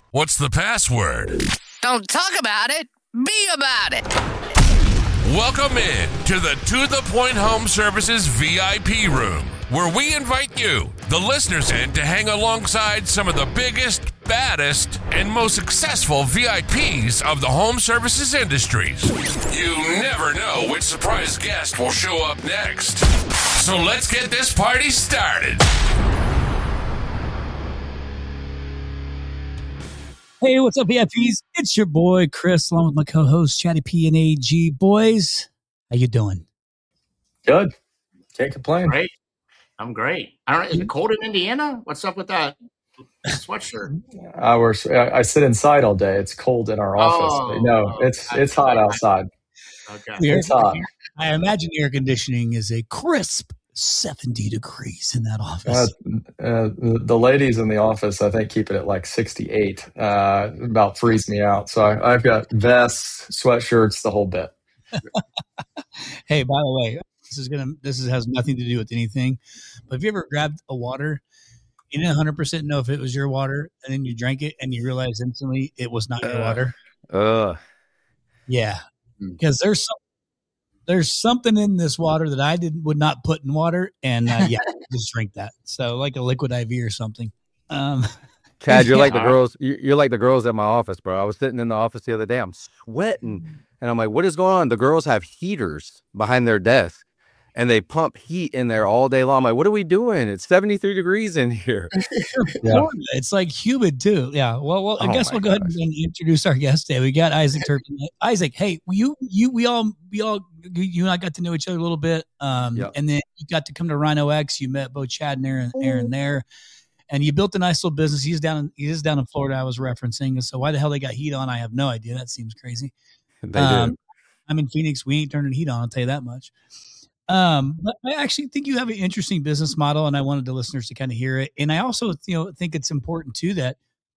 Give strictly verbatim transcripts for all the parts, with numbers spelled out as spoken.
What's the password? Don't talk about it. Be about it. Welcome in to the To The Point Home Services V I P room, where we invite you, the listeners, in to hang alongside some of the biggest, baddest, and most successful V I Ps of the home services industries. You never know which surprise guest will show up next. So let's get this party started. Hey, what's up, V I Ps? It's your boy, Chris, along with my co-host, Chatty P and A G. Boys, how you doing? Good. Can't complain. Great. I'm great. I don't know, is it cold in Indiana? What's up with that sweatshirt? I, was, I sit inside all day. It's cold in our office. Oh, But no, oh, it's that's it's hot right. outside. Okay. The It's air- hot. I imagine air conditioning is a crisp seventy degrees in that office. Uh, uh, the the ladies in the office, I think, keep it at like sixty-eight. Uh, about freeze me out. So I, I've got vests, sweatshirts, the whole bit. Hey, by the way, this is gonna this is, has nothing to do with anything, but have you ever grabbed a water? You didn't one hundred percent know if it was your water, and then you drank it, and you realize instantly it was not your Uh, water. Ugh. Yeah, Hmm. because there's some, there's something in this water that I did would not put in water, and uh, yeah, just drink that. So like a liquid I V or something. Um, Chad, you're like the All right. girls. you- You're like the girls at my office, bro. I was sitting in the office the other day. I'm sweating, and I'm like, "What is going on?" The girls have heaters behind their desk, and they pump heat in there all day long. I'm like, "What are we doing? It's seventy-three degrees in here." Yeah. Florida, it's like humid too. Yeah. Well, well, I Oh guess my we'll go ahead gosh. and introduce our guest today. We got Isaac Turpin. Isaac, hey, you, you, we all, we all, you and I got to know each other a little bit. Um, Yep. and then you got to come to Rhino X. You met both Chad and Aaron, Aaron there, and you built a nice little business. He's down, in, he is down in Florida. I was referencing. And so why the hell they got heat on? I have no idea. That seems crazy. They Um, do. I'm in Phoenix. We ain't turning heat on. I'll tell you that much. Um, but I actually think you have an interesting business model, and I wanted the listeners to kind of hear it. And I also, you know, think it's important too that,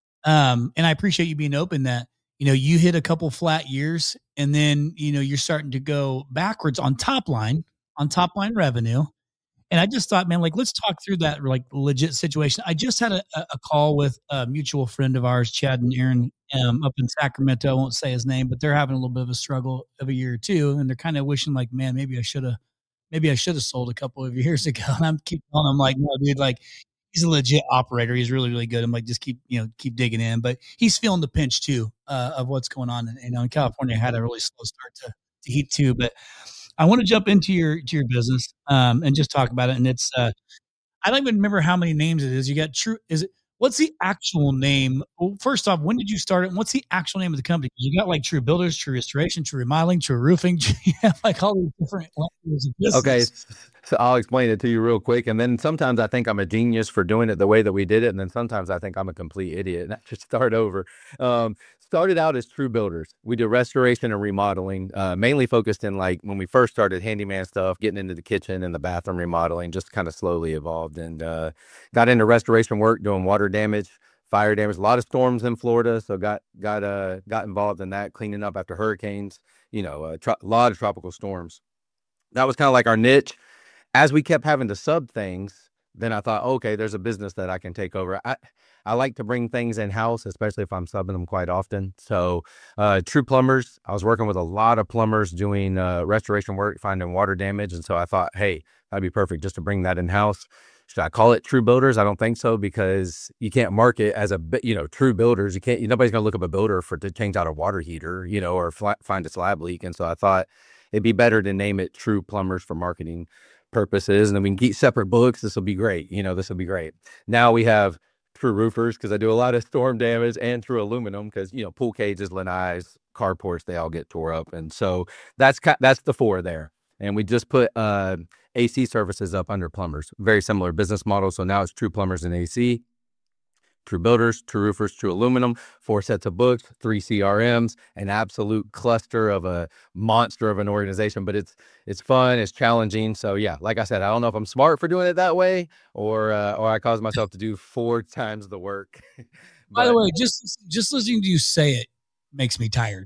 um, and I appreciate you being open that, you know, you hit a couple flat years, and then you know you're starting to go backwards on top line, on top line revenue. And I just thought, man, like let's talk through that like legit situation. I just had a, a a call with a mutual friend of ours, Chad and Aaron, um, up in Sacramento. I won't say his name, but they're having a little bit of a struggle of a year or two, and they're kind of wishing like, man, maybe I should have, maybe I should have sold a couple of years ago. And I'm keep on. I'm like, no, dude, like he's a legit operator. He's really, really good. I'm like, just keep, you know, keep digging in. But he's feeling the pinch too uh, of what's going on. And you know, in California, had a really slow start to, to heat too. But I want to jump into your to your business um, and just talk about it. And it's uh, I don't even remember how many names it is. You got true. Is it? What's the actual name? Well, first off, when did you start it? And what's the actual name of the company? You got like True Builders, True Restoration, True Remodeling, True Roofing. You have like all these different levels of business. Okay, so I'll explain it to you real quick, and then sometimes I think I'm a genius for doing it the way that we did it, and then sometimes I think I'm a complete idiot and I should start over. Um, started out as True Builders. We did restoration and remodeling, uh, mainly focused in like when we first started handyman stuff, getting into the kitchen and the bathroom remodeling, just kind of slowly evolved and uh, got into restoration work, doing water damage, fire damage, a lot of storms in Florida, so got got uh, got involved in that, cleaning up after hurricanes, you know, a tro- lot of tropical storms. That was kind of like our niche. As we kept having to sub things, then I thought, okay, there's a business that I can take over. I, I like to bring things in house, especially if I'm subbing them quite often. So, uh, True Plumbers, I was working with a lot of plumbers doing uh, restoration work, finding water damage. And so I thought, hey, that'd be perfect just to bring that in house. Should I call it True Builders? I don't think so, because you can't market as a, bi- you know, True Builders. You can't, nobody's going to look up a builder for to change out a water heater, you know, or fla- find a slab leak. And so I thought it'd be better to name it True Plumbers for marketing purposes, and then we can keep separate books. This will be great. You know, this will be great. Now we have True Roofers, because I do a lot of storm damage, and True Aluminum, because, you know, pool cages, lanais, carports, they all get tore up. And so that's ki- that's the four there. And we just put uh, A C services up under Plumbers. Very similar business model. So now it's True Plumbers and A C. True Builders, True Roofers, True Aluminum, four sets of books, three C R Ms, an absolute cluster of a monster of an organization, but it's it's fun, it's challenging. So yeah, like I said, I don't know if I'm smart for doing it that way, or uh, or I cause myself to do four times the work. By the But way, just just listening to you say it makes me tired.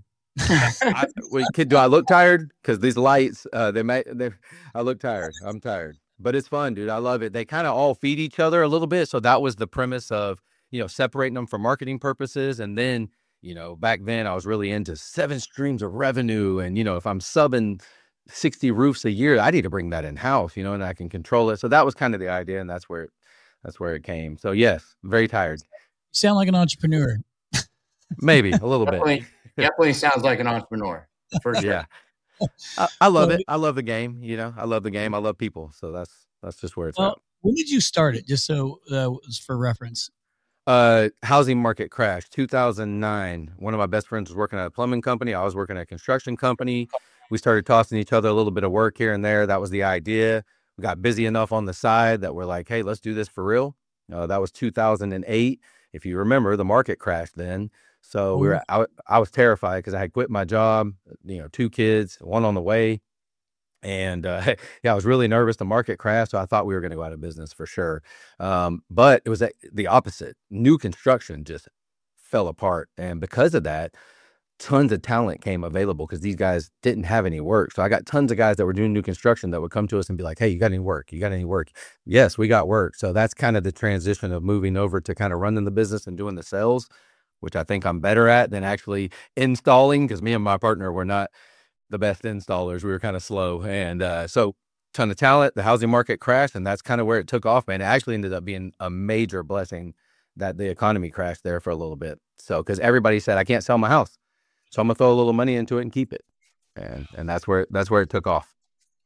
I, wait, kid, do I look tired? Because these lights, uh, they may, they, I look tired. I'm tired, but it's fun, dude. I love it. They kind of all feed each other a little bit. So that was the premise of, you know, separating them for marketing purposes. And then, you know, back then I was really into seven streams of revenue. And, you know, if I'm subbing sixty roofs a year, I need to bring that in house, you know, and I can control it. So that was kind of the idea. And that's where, it, that's where it came. So yes, very tired. You sound like an entrepreneur. Maybe a little definitely, bit. definitely sounds like an entrepreneur. For sure. Yeah. I, I love it. I love the game. You know, I love the game. I love people. So that's, that's just where it's well, at. When did you start it? Just so uh, for reference. Uh, housing market crash, two thousand nine. One of my best friends was working at a plumbing company. I was working at a construction company. We started tossing each other a little bit of work here and there. That was the idea. We got busy enough on the side that we're like, hey, let's do this for real. Uh, that was two thousand eight. If you remember, the market crashed then. So we were, I, I was terrified because I had quit my job, you know, two kids, one on the way. And uh, yeah, I was really nervous. The market crashed. So I thought we were going to go out of business for sure. Um, but it was the opposite. New construction just fell apart. And because of that, tons of talent came available because these guys didn't have any work. So I got tons of guys that were doing new construction that would come to us and be like, hey, you got any work? You got any work? Yes, we got work. So that's kind of the transition of moving over to kind of running the business and doing the sales, which I think I'm better at than actually installing, because me and my partner were not the best installers. We were kind of slow. And uh, so ton of talent, the housing market crashed, and that's kind of where it took off, man. It actually ended up being a major blessing that the economy crashed there for a little bit. So, because everybody said, I can't sell my house. So I'm gonna throw a little money into it and keep it. And and that's where that's where it took off.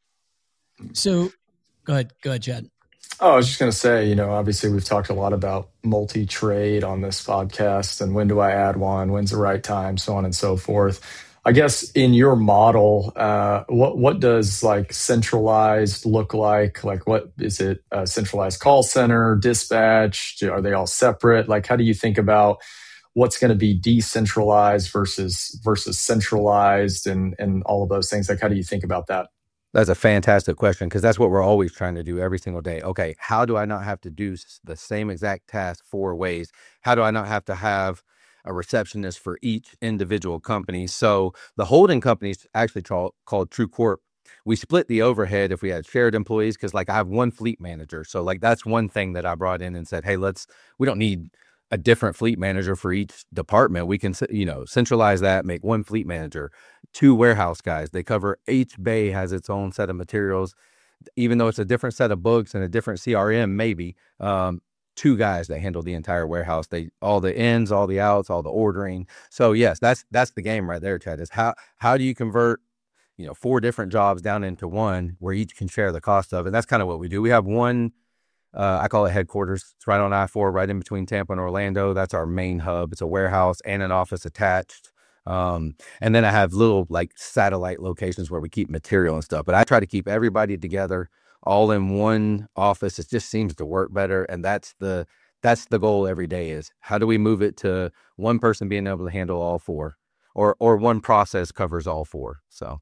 So go ahead, go ahead, Chad. Oh, I was just going to say, you know, obviously we've talked a lot about multi-trade on this podcast and when do I add one, when's the right time, so on and so forth. I guess in your model, uh, what what does like centralized look like? Like what is it, a centralized call center, dispatch? Are they all separate? Like how do you think about what's going to be decentralized versus versus centralized and, and all of those things? Like how do you think about that? That's a fantastic question, because that's what we're always trying to do every single day. Okay, how do I not have to do the same exact task four ways? How do I not have to have a receptionist for each individual company? So the holding company is actually called, called True Corp. We split the overhead if we had shared employees, because like I have one fleet manager. So like that's one thing that I brought in and said, hey, let's, we don't need a different fleet manager for each department. We can, you know, centralize that, make one fleet manager, two warehouse guys. They cover, each bay has its own set of materials, even though it's a different set of books and a different C R M, maybe, um, two guys that handle the entire warehouse. They, all the ins, all the outs, all the ordering. So yes, that's, that's the game right there, Chad, is how, how do you convert, you know, four different jobs down into one where each can share the cost of it? And that's kind of what we do. We have one, Uh, I call it headquarters. It's right on I four, right in between Tampa and Orlando. That's our main hub. It's a warehouse and an office attached. Um, and then I have little like satellite locations where we keep material and stuff. But I try to keep everybody together all in one office. It just seems to work better. And that's the that's the goal every day, is how do we move it to one person being able to handle all four, or or one process covers all four. So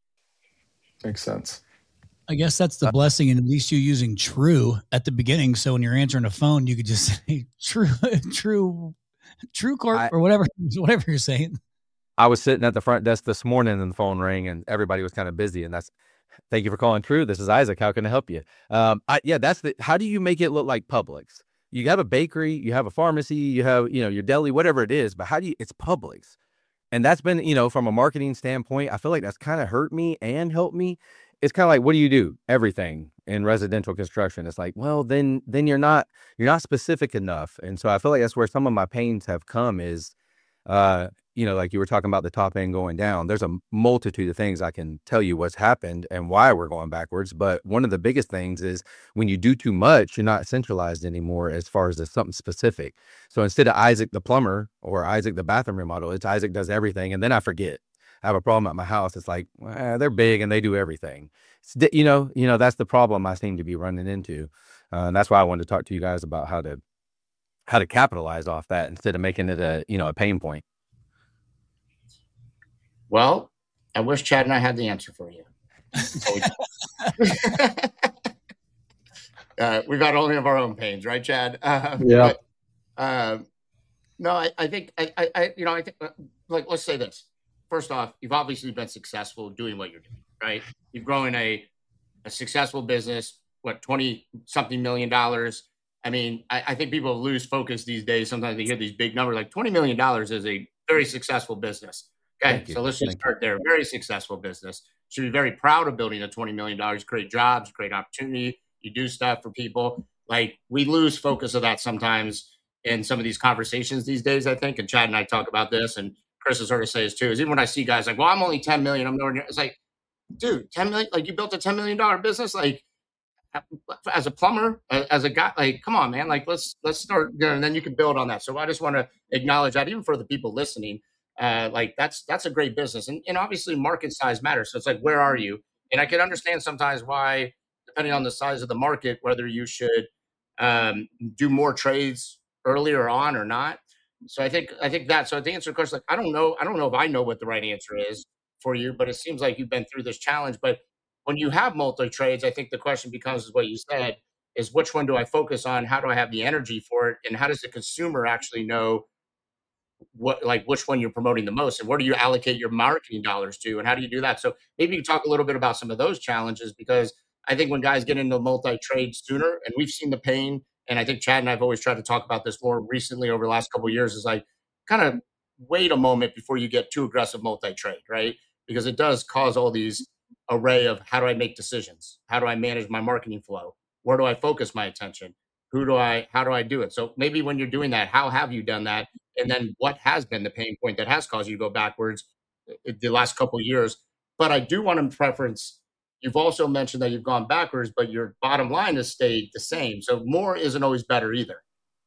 makes sense. I guess that's the blessing, and at least you using True at the beginning. So when you're answering a phone, you could just say True, True, True Corp, I, or whatever, whatever you're saying. I was sitting at the front desk this morning and the phone rang and everybody was kind of busy. And that's, thank you for calling True. This is Isaac. How can I help you? Um, I, yeah, that's the, how do you make it look like Publix? You have a bakery, you have a pharmacy, you have, you know, your deli, whatever it is, but how do you, it's Publix. And that's been, you know, from a marketing standpoint, I feel like that's kind of hurt me and helped me. It's kind of like, what do you do? Everything in residential construction. It's like, well, then, then you're not, you're not specific enough. And so I feel like that's where some of my pains have come is, uh, you know, like you were talking about the top end going down. There's a multitude of things I can tell you what's happened and why we're going backwards. But one of the biggest things is when you do too much, you're not centralized anymore as far as something specific. So instead of Isaac the plumber or Isaac the bathroom remodel, it's Isaac does everything. And then I forget. I have a problem at my house. It's like, well, they're big and they do everything. It's, you know, you know, that's the problem I seem to be running into. Uh, and that's why I wanted to talk to you guys about how to, how to capitalize off that instead of making it a, you know, a pain point. Well, I wish Chad and I had the answer for you. uh, we got only of our own pains, right, Chad? Uh, yeah. But, uh, no, I, I think, I, I, you know, I think, uh, like, let's say this. First off, you've obviously been successful doing what you're doing, right? You've grown a, a successful business, what, twenty something million dollars I mean, I, I think people lose focus these days. Sometimes they hear these big numbers, like twenty million dollars is a very successful business. Okay, so let's just Thank start there. Very successful business. Should be very proud of building a twenty million dollars, create jobs, create opportunity. You do stuff for people. Like, we lose focus of that sometimes in some of these conversations these days, I think. And Chad and I talk about this, and Chris has heard us say this too, is even when I see guys like, well, I'm only ten million, I'm nowhere near. It's like, dude, ten million, like you built a ten million dollars business, like as a plumber, as a guy, like, come on, man, like let's let's start, you know, and then you can build on that. So I just want to acknowledge that, even for the people listening, uh, like that's that's a great business, and and obviously market size matters. So it's like, where are you? And I can understand sometimes why, depending on the size of the market, whether you should um, do more trades earlier on or not. So I think I think that. So to answer the question, like I don't know, I don't know if I know what the right answer is for you, but it seems like you've been through this challenge. But when you have multi trades, I think the question becomes, is what you said, is which one do I focus on? How do I have the energy for it? And how does the consumer actually know what, like which one you're promoting the most, and where do you allocate your marketing dollars to, and how do you do that? So maybe you talk a little bit about some of those challenges, because I think when guys get into multi trade sooner, and we've seen the pain, and I think Chad and I've always tried to talk about this more recently over the last couple of years, is like kind of wait a moment before you get too aggressive multi trade, right? Because it does cause all these array of, how do I make decisions? How do I manage my marketing flow? Where do I focus my attention? Who do I, how do I do it? So maybe when you're doing that, how have you done that? And then what has been the pain point that has caused you to go backwards the last couple of years? But I do want to preference, you've also mentioned that you've gone backwards, but your bottom line has stayed the same. So more isn't always better either.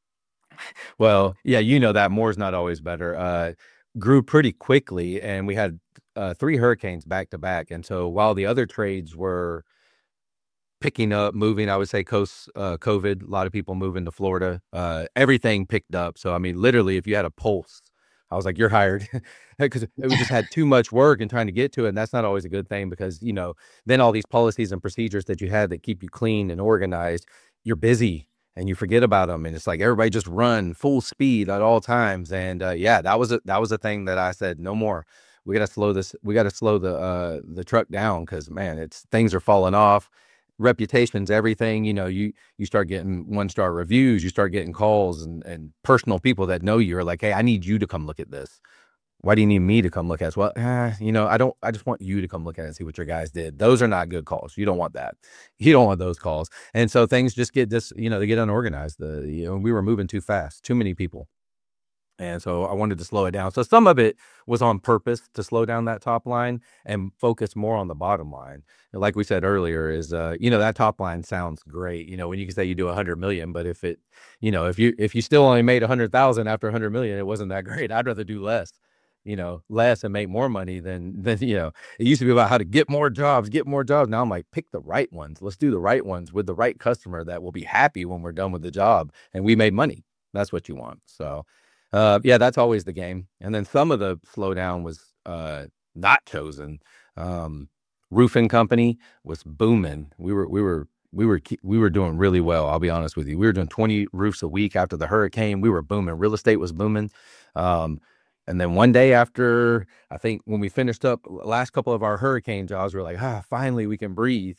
Well, yeah, you know that more is not always better. Uh, grew pretty quickly, and we had uh, three hurricanes back to back. And so while the other trades were picking up, moving, I would say coast, uh, COVID, a lot of people moving to Florida, uh, everything picked up. So, I mean, literally, if you had a pulse, I was like, you're hired, because we just had too much work and trying to get to it. And that's not always a good thing, because, you know, then all these policies and procedures that you had that keep you clean and organized, you're busy and you forget about them. And it's like, everybody just run full speed at all times. And uh, yeah, that was a, that was a thing that I said, no more. We got to slow this. We got to slow the, uh, the truck down, because man, it's, things are falling off. Reputation's everything. You know, you, you start getting one star reviews, you start getting calls, and, and personal people that know you are like, hey, I need you to come look at this. Why do you need me to come look at it? Well, eh, you know, I don't, I just want you to come look at it and see what your guys did. Those are not good calls. You don't want that. You don't want those calls. And so things just get this, you know, they get unorganized. The, you know, we were moving too fast, too many people. And so I wanted to slow it down. So some of it was on purpose to slow down that top line and focus more on the bottom line. And like we said earlier, is, uh, you know, that top line sounds great, you know, when you can say you do a hundred million, but if it, you know, if you, if you still only made a hundred thousand after a hundred million, it wasn't that great. I'd rather do less, you know, less and make more money than, than, you know, it used to be about how to get more jobs, get more jobs. Now I'm like, pick the right ones. Let's do the right ones with the right customer that will be happy when we're done with the job and we made money. That's what you want. So, Uh, yeah, that's always the game. And then some of the slowdown was uh, not chosen. Um, roofing company was booming. We were, we were, we were, we were doing really well. I'll be honest with you. We were doing twenty roofs a week after the hurricane. We were booming. Real estate was booming. Um, and then one day after, I think when we finished up last couple of our hurricane jobs, we we're like, ah, finally we can breathe.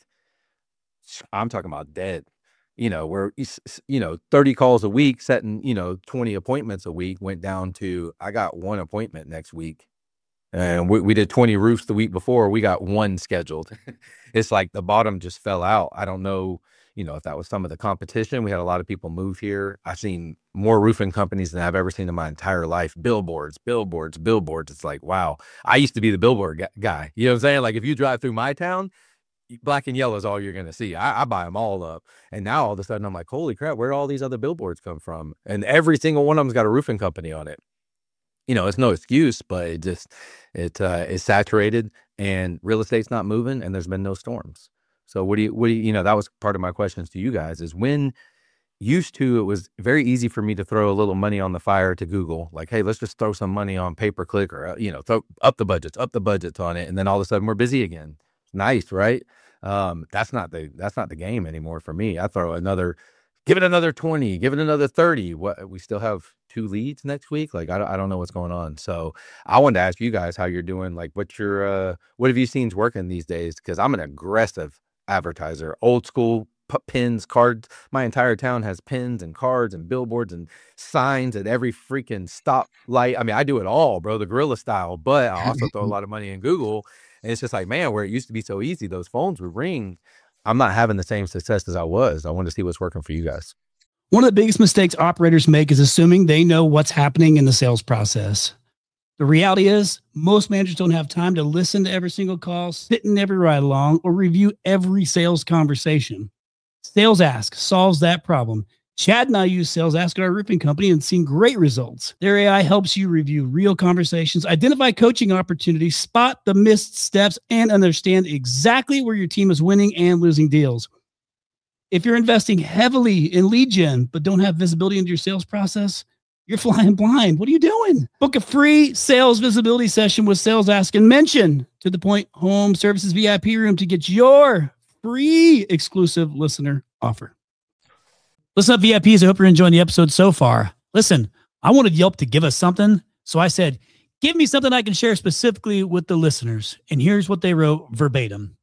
I'm talking about dead. You know, where, you know, thirty calls a week, setting, you know, twenty appointments a week, went down to, I got one appointment next week. And we, we did twenty roofs the week before, we got one scheduled. It's like the bottom just fell out. I don't know, you know, if that was some of the competition. We had a lot of people move here. I've seen more roofing companies than I've ever seen in my entire life. Billboards, billboards, billboards. It's like, wow. I used to be the billboard guy. You know what I'm saying? Like, if you drive through my town, black and yellow is all you're going to see. I, I buy them all up. And now all of a sudden I'm like, holy crap, where do all these other billboards come from? And every single one of them's got a roofing company on it. You know, it's no excuse, but it just, it uh, is saturated, and real estate's not moving, and there's been no storms. So what do you, what do you, you know, that was part of my questions to you guys, is when used to, it was very easy for me to throw a little money on the fire to Google, like, hey, let's just throw some money on pay-per-click, or, you know, throw up the budgets, up the budgets on it. And then all of a sudden we're busy again. Nice, right? Um, that's not the, that's not the game anymore for me. I throw another, give it another twenty, give it another thirty. What, we still have two leads next week. Like, I don't, I don't know what's going on. So I wanted to ask you guys how you're doing. Like, what's your, uh, what have you seen working these days? Cause I'm an aggressive advertiser, old school, p- pins, cards. My entire town has pins and cards and billboards and signs at every freaking stop light. I mean, I do it all, bro, the guerrilla style, but I also throw a lot of money in Google. And it's just like, man, where it used to be so easy, those phones would ring. I'm not having the same success as I was. I wanted to see what's working for you guys. One of the biggest mistakes operators make is assuming they know what's happening in the sales process. The reality is most managers don't have time to listen to every single call, sit in every ride along, or review every sales conversation. Sales Ask solves that problem. Chad and I use Sales Ask at our roofing company and seen great results. Their A I helps you review real conversations, identify coaching opportunities, spot the missed steps, and understand exactly where your team is winning and losing deals. If you're investing heavily in lead gen, but don't have visibility into your sales process, you're flying blind. What are you doing? Book a free sales visibility session with Sales Ask and mention To The Point Home Services V I P Room to get your free exclusive listener offer. Listen up, V I Ps. I hope you're enjoying the episode so far. Listen, I wanted Yelp to give us something, so I said, give me something I can share specifically with the listeners. And here's what they wrote verbatim.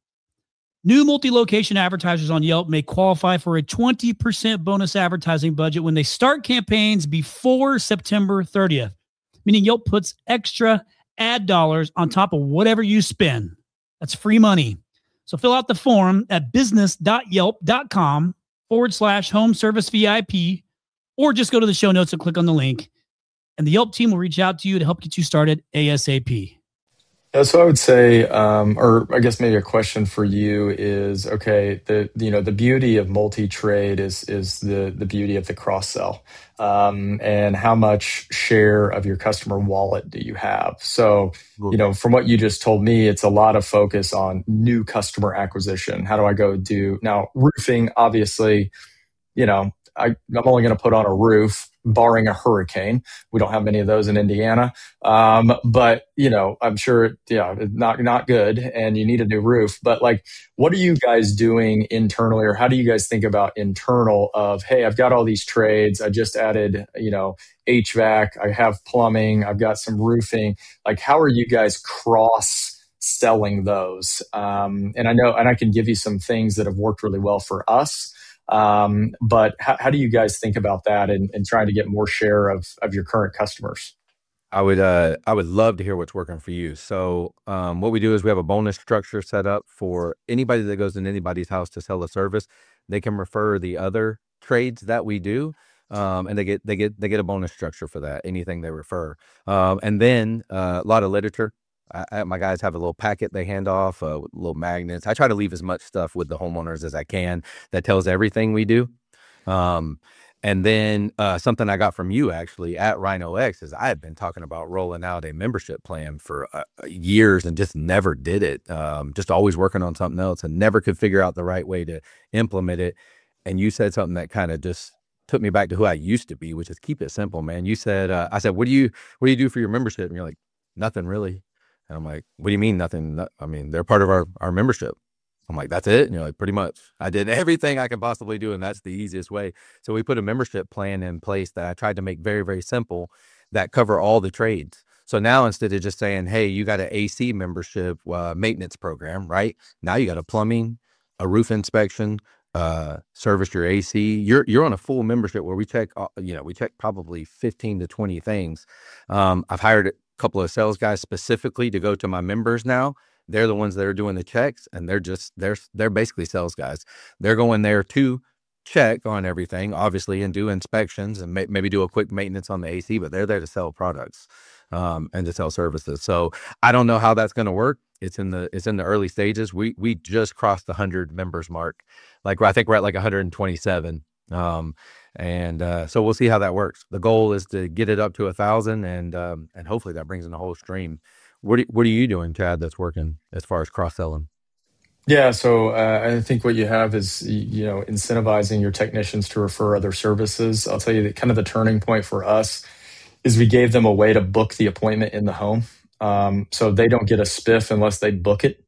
New multi-location advertisers on Yelp may qualify for a twenty percent bonus advertising budget when they start campaigns before September thirtieth, meaning Yelp puts extra ad dollars on top of whatever you spend. That's free money. So fill out the form at business.yelp.com forward slash home service VIP, or just go to the show notes and click on the link, and the Yelp team will reach out to you to help get you started ASAP. Yeah, so I would say, um, or I guess maybe a question for you is, okay, the you know the beauty of multi-trade is is the the beauty of the cross sell, um, and how much share of your customer wallet do you have? So, you know, from what you just told me, it's a lot of focus on new customer acquisition. How do I go do now roofing? Obviously, you know, I, I'm only going to put on a roof, barring a hurricane. We don't have many of those in Indiana. Um, but, you know, I'm sure, yeah, not, not good. And you need a new roof. But like, what are you guys doing internally, or how do you guys think about internal of, hey, I've got all these trades. I just added, you know, H V A C. I have plumbing. I've got some roofing. Like, how are you guys cross selling those? Um, and I know, and I can give you some things that have worked really well for us. Um, but how, how do you guys think about that and, and trying to get more share of, of your current customers? I would uh I would love to hear what's working for you. So um, what we do is we have a bonus structure set up for anybody that goes in anybody's house to sell a service. They can refer the other trades that we do, um, and they get they get they get a bonus structure for that. Anything they refer, um, and then uh, a lot of literature. I, I, my guys have a little packet they hand off, uh, with little magnets. I try to leave as much stuff with the homeowners as I can that tells everything we do. Um, and then uh, something I got from you actually at Rhino X is I had been talking about rolling out a membership plan for uh, years and just never did it. Um, just always working on something else and never could figure out the right way to implement it. And you said something that kind of just took me back to who I used to be, which is keep it simple, man. You said, uh, I said, what do you, what do you do for your membership? And you're like, nothing really. And I'm like, what do you mean nothing? No, I mean, they're part of our, our membership. I'm like, that's it? And you're like, pretty much. I did everything I could possibly do, and that's the easiest way. So we put a membership plan in place that I tried to make very, very simple that cover all the trades. So now instead of just saying, hey, you got an A C membership uh, maintenance program, right? Now you got a plumbing, a roof inspection, uh, service your A C. You're you're on a full membership where we check, uh, you know, we check probably fifteen to twenty things. Um, I've hired couple of sales guys specifically to go to my members now. They're the ones that are doing the checks, and they're just they're they're basically sales guys. They're going there to check on everything, obviously, and do inspections and may, maybe do a quick maintenance on the A C, but they're there to sell products um, and to sell services. So I don't know how that's going to work. It's in the it's in the early stages. We we just crossed the hundred members mark. Like I think we're at like one hundred twenty-seven. Um, and, uh, so we'll see how that works. The goal is to get it up to a thousand and, um, and hopefully that brings in a whole stream. What, do, what are you doing, Chad, that's working as far as cross selling? Yeah. So, uh, I think what you have is, you know, incentivizing your technicians to refer other services. I'll tell you that kind of the turning point for us is we gave them a way to book the appointment in the home. Um, so they don't get a spiff unless they book it.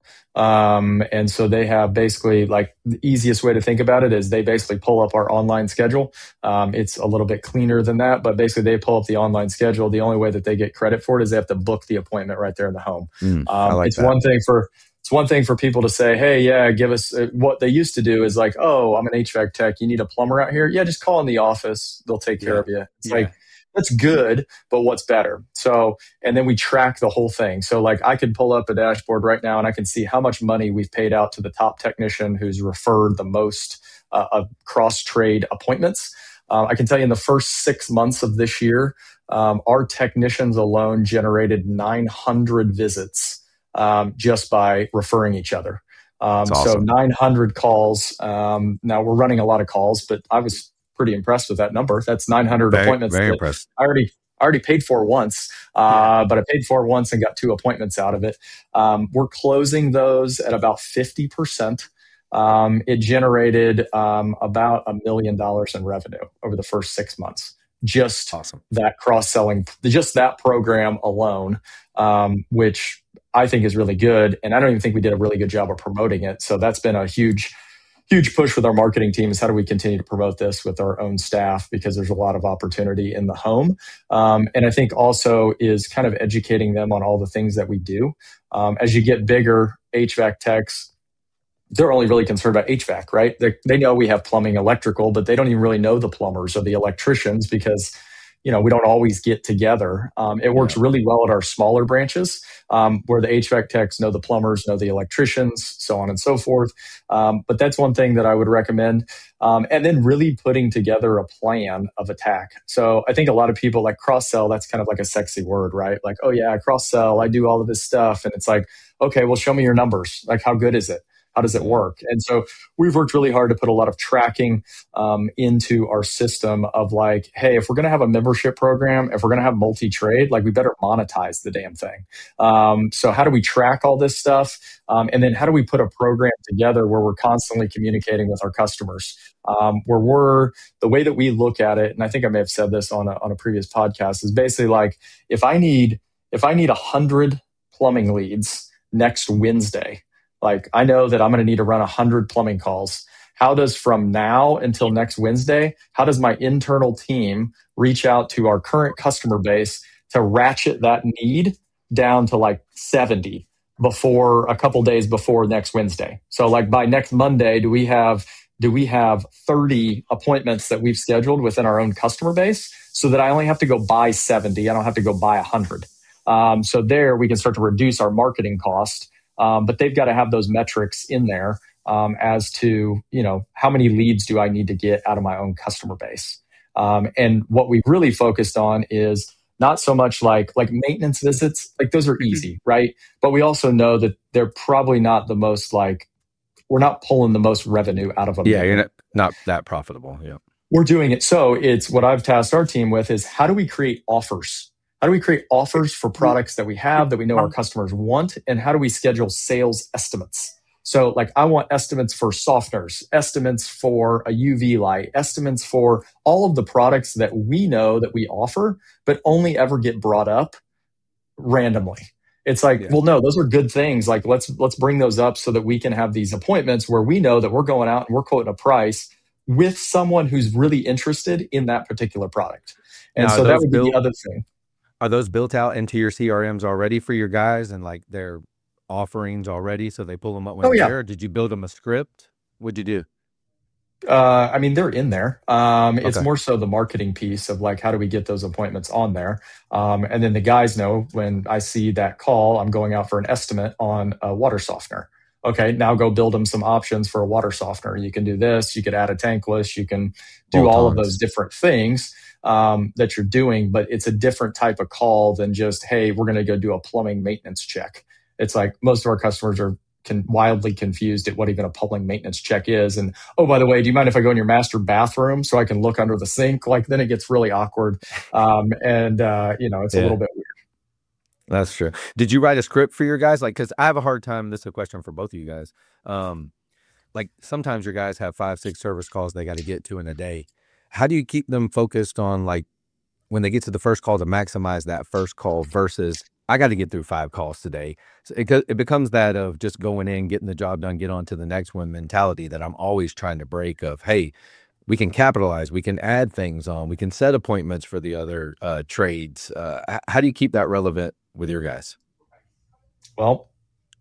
Um, and so they have basically like the easiest way to think about it is they basically pull up our online schedule. Um, it's a little bit cleaner than that, but basically they pull up the online schedule. The only way that they get credit for it is they have to book the appointment right there in the home. Mm, um, like it's that. one thing for, it's one thing for people to say, hey, yeah, give us uh, what they used to do is like, oh, I'm an H V A C tech. You need a plumber out here? Yeah, just call in the office. They'll take care Yeah. of you. It's Yeah. like, that's good, but what's better? So, and then we track the whole thing. So like I could pull up a dashboard right now and I can see how much money we've paid out to the top technician who's referred the most uh, of cross trade appointments. Uh, I can tell you in the first six months of this year, um, our technicians alone generated nine hundred visits um, just by referring each other. Um, That's awesome. So nine hundred calls. Um, now we're running a lot of calls, but I was pretty impressed with that number. That's nine hundred Very, appointments. very that impressed. I already I already paid for once, uh, but I paid for once and got two appointments out of it. Um, we're closing those at about fifty percent. Um, it generated um, about a million dollars in revenue over the first six months. Just Awesome. that cross-selling, just that program alone, um, which I think is really good. And I don't even think we did a really good job of promoting it. So that's been a huge, huge push with our marketing team is how do we continue to promote this with our own staff, because there's a lot of opportunity in the home. Um, and I think also is kind of educating them on all the things that we do. Um, as you get bigger, H V A C techs, they're only really concerned about H V A C, right? They, they know we have plumbing, electrical, but they don't even really know the plumbers or the electricians because, you know, we don't always get together. Um, it works Yeah. really well at our smaller branches um, where the H V A C techs know the plumbers, know the electricians, so on and so forth. Um, but that's one thing that I would recommend. Um, and then really putting together a plan of attack. So I think a lot of people like cross-sell, that's kind of like a sexy word, right? Like, oh yeah, cross-sell, I do all of this stuff. And it's like, okay, well, show me your numbers. Like, how good is it? How does it work? And so we've worked really hard to put a lot of tracking um, into our system of like, hey, if we're going to have a membership program, if we're going to have multi-trade, like we better monetize the damn thing. Um, so how do we track all this stuff? Um, and then how do we put a program together where we're constantly communicating with our customers? Um, where we're, the way that we look at it, and I think I may have said this on a, on a previous podcast, is basically like, if I need, if I need a hundred plumbing leads next Wednesday, like I know that I'm going to need to run one hundred plumbing calls. How does from now until next Wednesday, how does my internal team reach out to our current customer base to ratchet that need down to like seventy before a couple days before next Wednesday? So like by next Monday, do we have do we have thirty appointments that we've scheduled within our own customer base so that I only have to go buy seventy? I don't have to go buy one hundred. Um, so there we can start to reduce our marketing cost. Um, but they've got to have those metrics in there um, as to, you know, how many leads do I need to get out of my own customer base? Um, and what we've really focused on is not so much like like maintenance visits, like those are easy, right? But we also know that they're probably not the most like, we're not pulling the most revenue out of them. Yeah, you're not, not that profitable. Yeah. We're doing it. So it's what I've tasked our team with is how do we create offers? How do we create offers for products that we have that we know our customers want? And how do we schedule sales estimates? So like I want estimates for softeners, estimates for a U V light, estimates for all of the products that we know that we offer, but only ever get brought up randomly. It's like, yeah. well, no, those are good things. Like let's, let's bring those up so that we can have these appointments where we know that we're going out and we're quoting a price with someone who's really interested in that particular product. And now, so that would be the other thing. Are those built out into your C R Ms already for your guys and like their offerings already? So they pull them up when oh, they're yeah. there? Or did you build them a script? What'd you do? Uh, I mean, they're in there. Um, it's Okay. more so the marketing piece of like, how do we get those appointments on there? Um, and then the guys know when I see that call, I'm going out for an estimate on a water softener. Okay, now go build them some options for a water softener. You can do this. You could add a tankless. You can do Bolt all of ons. those different things um, that you're doing, but it's a different type of call than just, hey, we're going to go do a plumbing maintenance check. It's like most of our customers are can wildly confused at what even a plumbing maintenance check is. And, oh, by the way, do you mind if I go in your master bathroom so I can look under the sink? Like then it gets really awkward. Um, and, uh, you know, it's Yeah. a little bit weird. That's true. Did you write a script for your guys? Like, because I have a hard time. This is a question for both of you guys. Um, like sometimes your guys have five, six service calls they got to get to in a day. How do you keep them focused on like when they get to the first call to maximize that first call versus I got to get through five calls today? So it, it becomes that of just going in, getting the job done, get on to the next one mentality that I'm always trying to break of, hey, we can capitalize, we can add things on, we can set appointments for the other uh, trades. Uh, how do you keep that relevant with your guys? Well,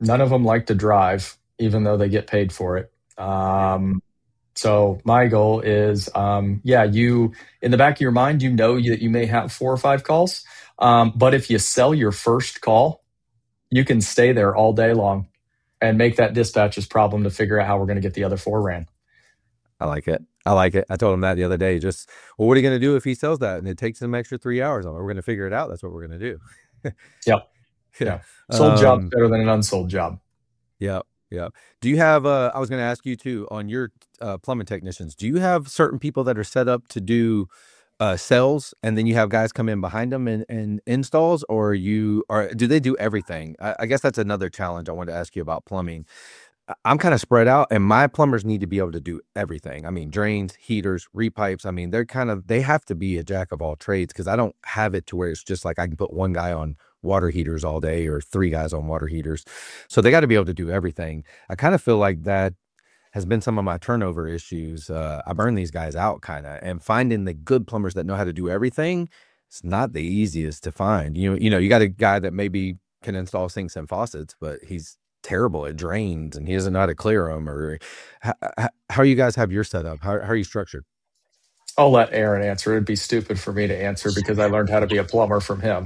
None of them like to drive, even though they get paid for it. Um, so my goal is, um, yeah, you in the back of your mind, you know that you may have four or five calls. Um, but if you sell your first call, you can stay there all day long and make that dispatcher's problem to figure out how we're going to get the other four ran. I like it. I like it. I told him that the other day. Just, well, what are you going to do if he sells that and it takes him extra three hours? We're going to figure it out. That's what we're going to do. Yep. Yeah. Sold um, job's better than an unsold job. Yeah. Yeah. Do you have, uh, I was going to ask you too, on your uh, plumbing technicians, do you have certain people that are set up to do uh, sales and then you have guys come in behind them and, and installs, or you are, do they do everything? I, I guess that's another challenge I wanted to ask you about plumbing. I'm kind of spread out and my plumbers need to be able to do everything. I mean, drains, heaters, repipes. I mean, they're kind of, they have to be a jack of all trades because I don't have it to where it's just like I can put one guy on water heaters all day or three guys on water heaters. So they got to be able to do everything. I kind of feel like that has been some of my turnover issues. Uh, I burn these guys out kind of, and finding the good plumbers that know how to do everything, it's not the easiest to find. You know, you know, you got a guy that maybe can install sinks and faucets, but he's terrible at drains and he doesn't know how to clear them. Or how, how you guys have your setup? How, how are you structured? I'll let Aaron answer. It'd be stupid for me to answer because I learned how to be a plumber from him.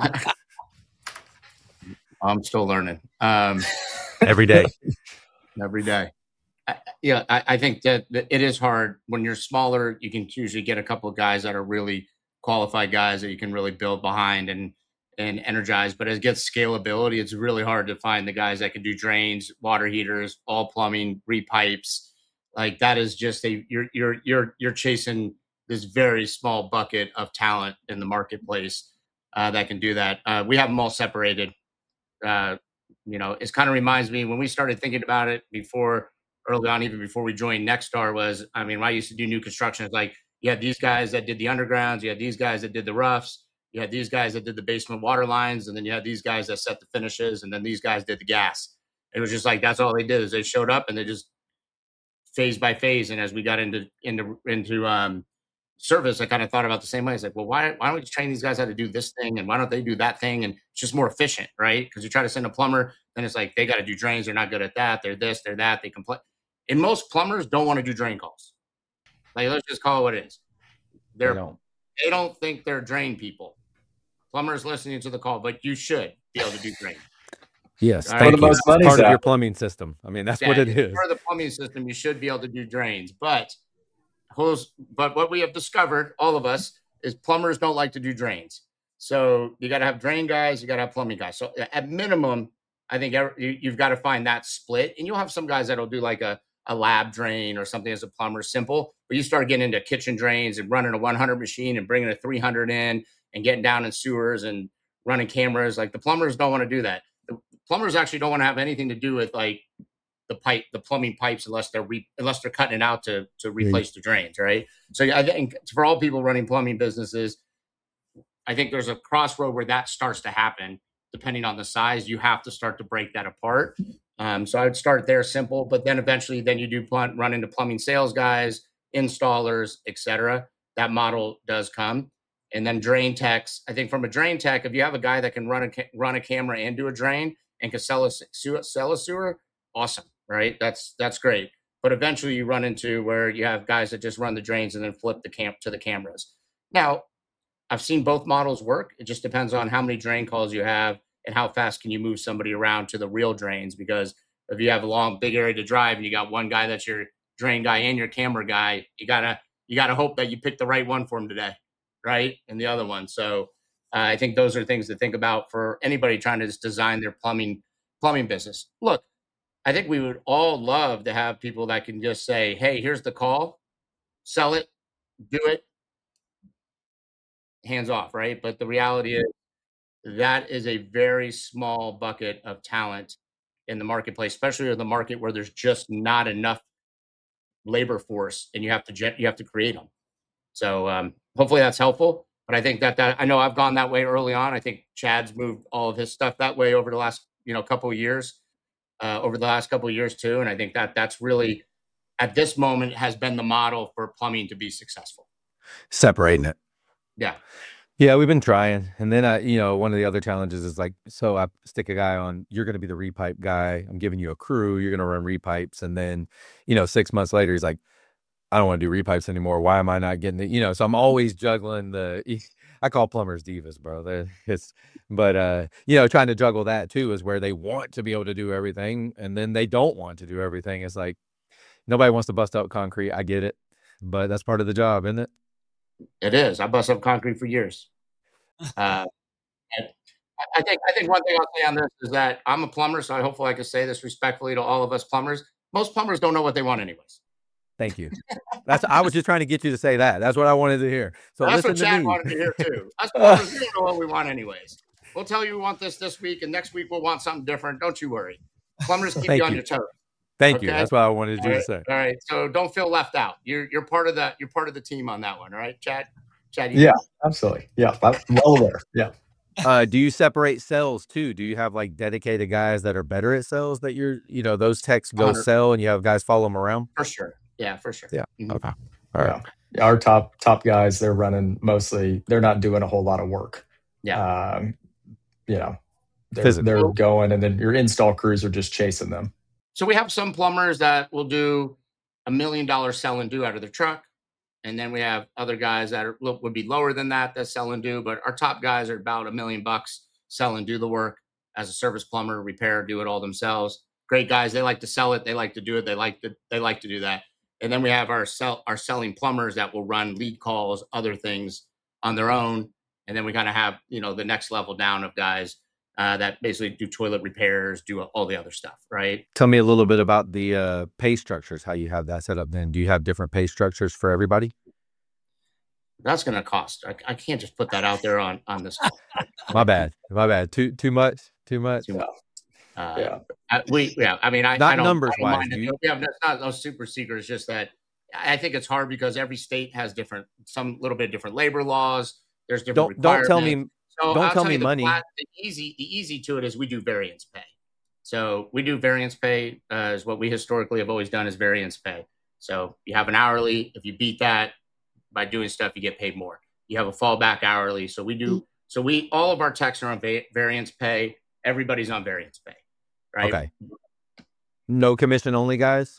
I'm still learning. Um, every day, every day. I, yeah, I, I think that, that it is hard when you're smaller. You can usually get a couple of guys that are really qualified guys that you can really build behind and and energize. But as it gets scalability, it's really hard to find the guys that can do drains, water heaters, all plumbing, repipes. Like that is just a you're you're you're you're chasing this very small bucket of talent in the marketplace uh, that can do that. Uh, we have them all separated. Uh, you know, it kind of reminds me when we started thinking about it before, early on, even before we joined Nexstar was, I mean, when I used to do new construction, it's like you had these guys that did the undergrounds, you had these guys that did the roughs, you had these guys that did the basement water lines, and then you had these guys that set the finishes, and then these guys did the gas. It was just like, that's all they did is they showed up and they just phase by phase. And as we got into, into, into, um, service, I kind of thought about the same way. It's like, well, why, why don't we just train these guys how to do this thing? And why don't they do that thing? And it's just more efficient, right? Because you try to send a plumber, then it's like, they got to do drains. They're not good at that. They're this, they're that. They complain. And most plumbers don't want to do drain calls. Like, let's just call it what it is. They're, they don't. They don't think they're drain people. Plumbers listening to the call, but you should be able to do drain. Yes, All thank right? you. It's part of your plumbing system. I mean, that's Yeah, what it is. Part of the plumbing system, you should be able to do drains. But Who's, but what we have discovered, all of us, is plumbers don't like to do drains. So you got to have drain guys, you got to have plumbing guys. So at minimum, I think you, you've got to find that split. And you'll have some guys that'll do like a, a lab drain or something as a plumber, simple. But you start getting into kitchen drains and running a one hundred machine and bringing a three hundred in and getting down in sewers and running cameras. Like the plumbers don't want to do that. The plumbers actually don't want to have anything to do with like the pipe, the plumbing pipes, unless they're re, unless they're cutting it out to to replace the drains, right? So I think for all people running plumbing businesses, I think there's a crossroad where that starts to happen. Depending on the size, you have to start to break that apart. Um, so I would start there, simple, but then eventually, then you do pl- run into plumbing sales guys, installers, et cetera. That model does come, and then drain techs. I think from a drain tech, if you have a guy that can run a ca- run a camera and do a drain and can sell a sewer, sell a sewer, awesome. Right. That's, that's great. But eventually you run into where you have guys that just run the drains and then flip the camp to the cameras. Now, I've seen both models work. It just depends on how many drain calls you have and how fast can you move somebody around to the real drains. Because if you have a long, big area to drive and you got one guy that's your drain guy and your camera guy, you gotta, you gotta hope that you pick the right one for him today. Right. And the other one. So uh, I think those are things to think about for anybody trying to just design their plumbing, plumbing business. Look, I think we would all love to have people that can just say, hey, here's the call, sell it, do it, hands off, right? But the reality is that is a very small bucket of talent in the marketplace, especially in the market where there's just not enough labor force and you have to you have to create them. So um, hopefully that's helpful. But I think that, that I know I've gone that way early on. I think Chad's moved all of his stuff that way over the last, you know, couple of years. Uh, over the last couple of years too. And I think that that's really, at this moment, has been the model for plumbing to be successful. Separating it. Yeah. Yeah, we've been trying. And then I, you know, one of the other challenges is like, so I stick a guy on, you're going to be the repipe guy. I'm giving you a crew. You're going to run repipes. And then, you know, six months later, he's like, I don't want to do repipes anymore. Why am I not getting it? You know, so I'm always juggling the, I call plumbers divas, bro. They're, it's, but, uh, you know, trying to juggle that too is where they want to be able to do everything. And then they don't want to do everything. It's like, nobody wants to bust out concrete. I get it, but that's part of the job, isn't it? It is. I bust up concrete for years. Uh, and I think I think one thing I'll say on this is that I'm a plumber, so I hopefully I can say this respectfully to all of us plumbers. Most plumbers don't know what they want anyways. Thank you. That's I was just trying to get you to say that. That's what I wanted to hear. So That's listen what to Chad me. wanted to hear too. Us plumbers, we don't know what we want anyways. We'll tell you we want this this week, and next week we'll want something different. Don't you worry. Plumbers keep Thank you on you. your toes. Thank Okay? you. That's what I wanted All you right, to say. all right. So don't feel left out. You're you're part of the you're part of the team on that one. All right, Chad. Chad. You Yeah, absolutely. Yeah, I'm well aware. Yeah. Uh, do you separate sales too? Do you have like dedicated guys that are better at sales that you're, you know, those techs go one hundred sell and you have guys follow them around? For sure. Yeah, for sure. Yeah. Mhm. Okay. All right. Yeah. Our top top guys, they're running mostly. They're not doing a whole lot of work. Yeah. Um, you know, they're, Physical. they're going, and then your install crews are just chasing them. So we have some plumbers that will do a million dollar sell and do out of their truck. And then we have other guys that are, would be lower than that, that sell and do. But our top guys are about a million bucks, sell and do the work as a service plumber, repair, do it all themselves. Great guys. They like to sell it. They like to do it. They like to, they like to do that. And then we have our sell, our selling plumbers that will run lead calls, other things on their own. And then we kind of have, you know, the next level down of guys uh, that basically do toilet repairs, do all the other stuff, right? Tell me a little bit about the uh, pay structures, how you have that set up then. Do you have different pay structures for everybody? That's going to cost. I, I can't just put that out there on, on this. My bad. My bad. Too too much? Too much? Too much. Uh, Yeah. uh, we, yeah, I mean, I, Not I don't, numbers I don't wise, mind do it. you- Yeah, that's not no super secret. It's just that I think it's hard because every state has different, some little bit different labor laws. There's different Don't don't tell requirements. me So don't I'll tell you me the money. flat- the easy, the easy to it is we do variance pay. So we do variance pay uh, is what we historically have always done is variance pay. So you have an hourly. If you beat that by doing stuff, you get paid more. You have a fallback hourly. So we do. So we all of our techs are on va- variance pay. Everybody's on variance pay, right? Okay. No commission only guys?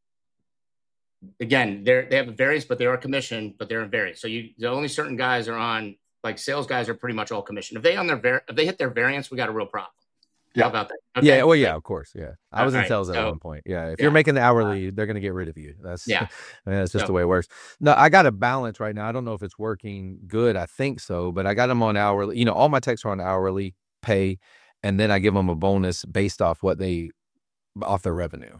Again, they're they have a variance, but they are commission, but they're in variance. So you the only certain guys are on, like sales guys are pretty much all commission. If they on their var- if they hit their variance, we got a real problem. Yeah. How about that? Yeah, well, yeah, of course. Yeah. I was in Alright, sales at so- one point. Yeah. If yeah. you're making the hourly, they're gonna get rid of you. That's Yeah. I mean, that's just So- the way it works. No, I got a balance right now. I don't know if it's working good. I think so, but I got them on hourly. You know, all my techs are on hourly pay, and then I give them a bonus based off what they off their revenue.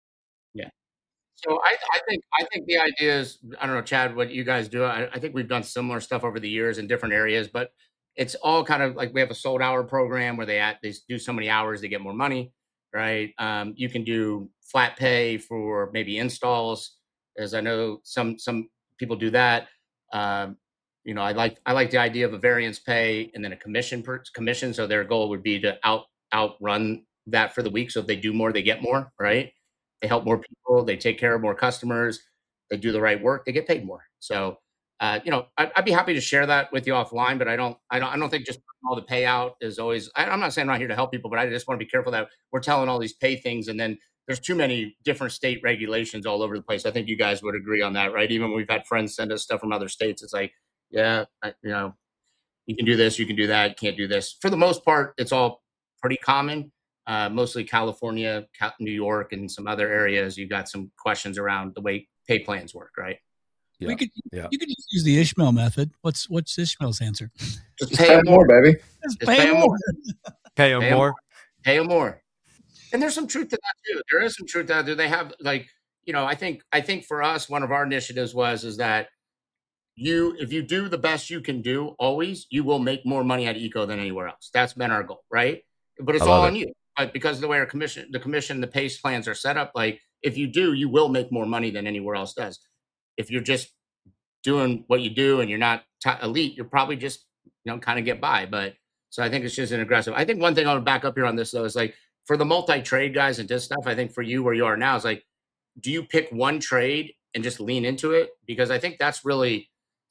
So I, I think I think the idea is, I don't know, Chad, what you guys do. I, I think we've done similar stuff over the years in different areas, but it's all kind of like we have a sold hour program where they at they do so many hours they get more money, right? Um, you can do flat pay for maybe installs, as I know some some people do that. Um, you know, I like I like the idea of a variance pay and then a commission per commission. So their goal would be to out outrun that for the week. So if they do more, they get more, right? They help more people. They take care of more customers. They do the right work. They get paid more. So, uh, you know, I'd, I'd be happy to share that with you offline. But I don't, I don't, I don't think just all the payout is always. I, I'm not saying I'm not here to help people, but I just want to be careful that we're telling all these pay things, and then there's too many different state regulations all over the place. I think you guys would agree on that, right? Even when we've had friends send us stuff from other states, it's like, yeah, I, you know, you can do this, you can do that, can't do this. For the most part, it's all pretty common. Uh, mostly California, Cal- New York, and some other areas. You've got some questions around the way pay plans work, right? Yeah. We could, Yeah. You could just use the Ishmael method. What's what's Ishmael's answer? Just Just pay pay them more, more. baby. Just Just pay pay 'em more. more. Pay them Pay 'em more. Pay them more. And there's some truth to that too. There is some truth to that. Do they have like, you know, I think I think for us, one of our initiatives was is that you, if you do the best you can do, always, you will make more money at Eco than anywhere else. That's been our goal, right? But it's I love all it. on you. But because of the way our commission, the commission, the PACE plans are set up, like if you do, you will make more money than anywhere else does. If you're just doing what you do and you're not t- elite, you're probably just, you know, kind of get by. But so I think it's just an aggressive. I think one thing I want to back up here on this though is like for the multi-trade guys and this stuff, I think for you where you are now is like, do you pick one trade and just lean into it? Because I think that's really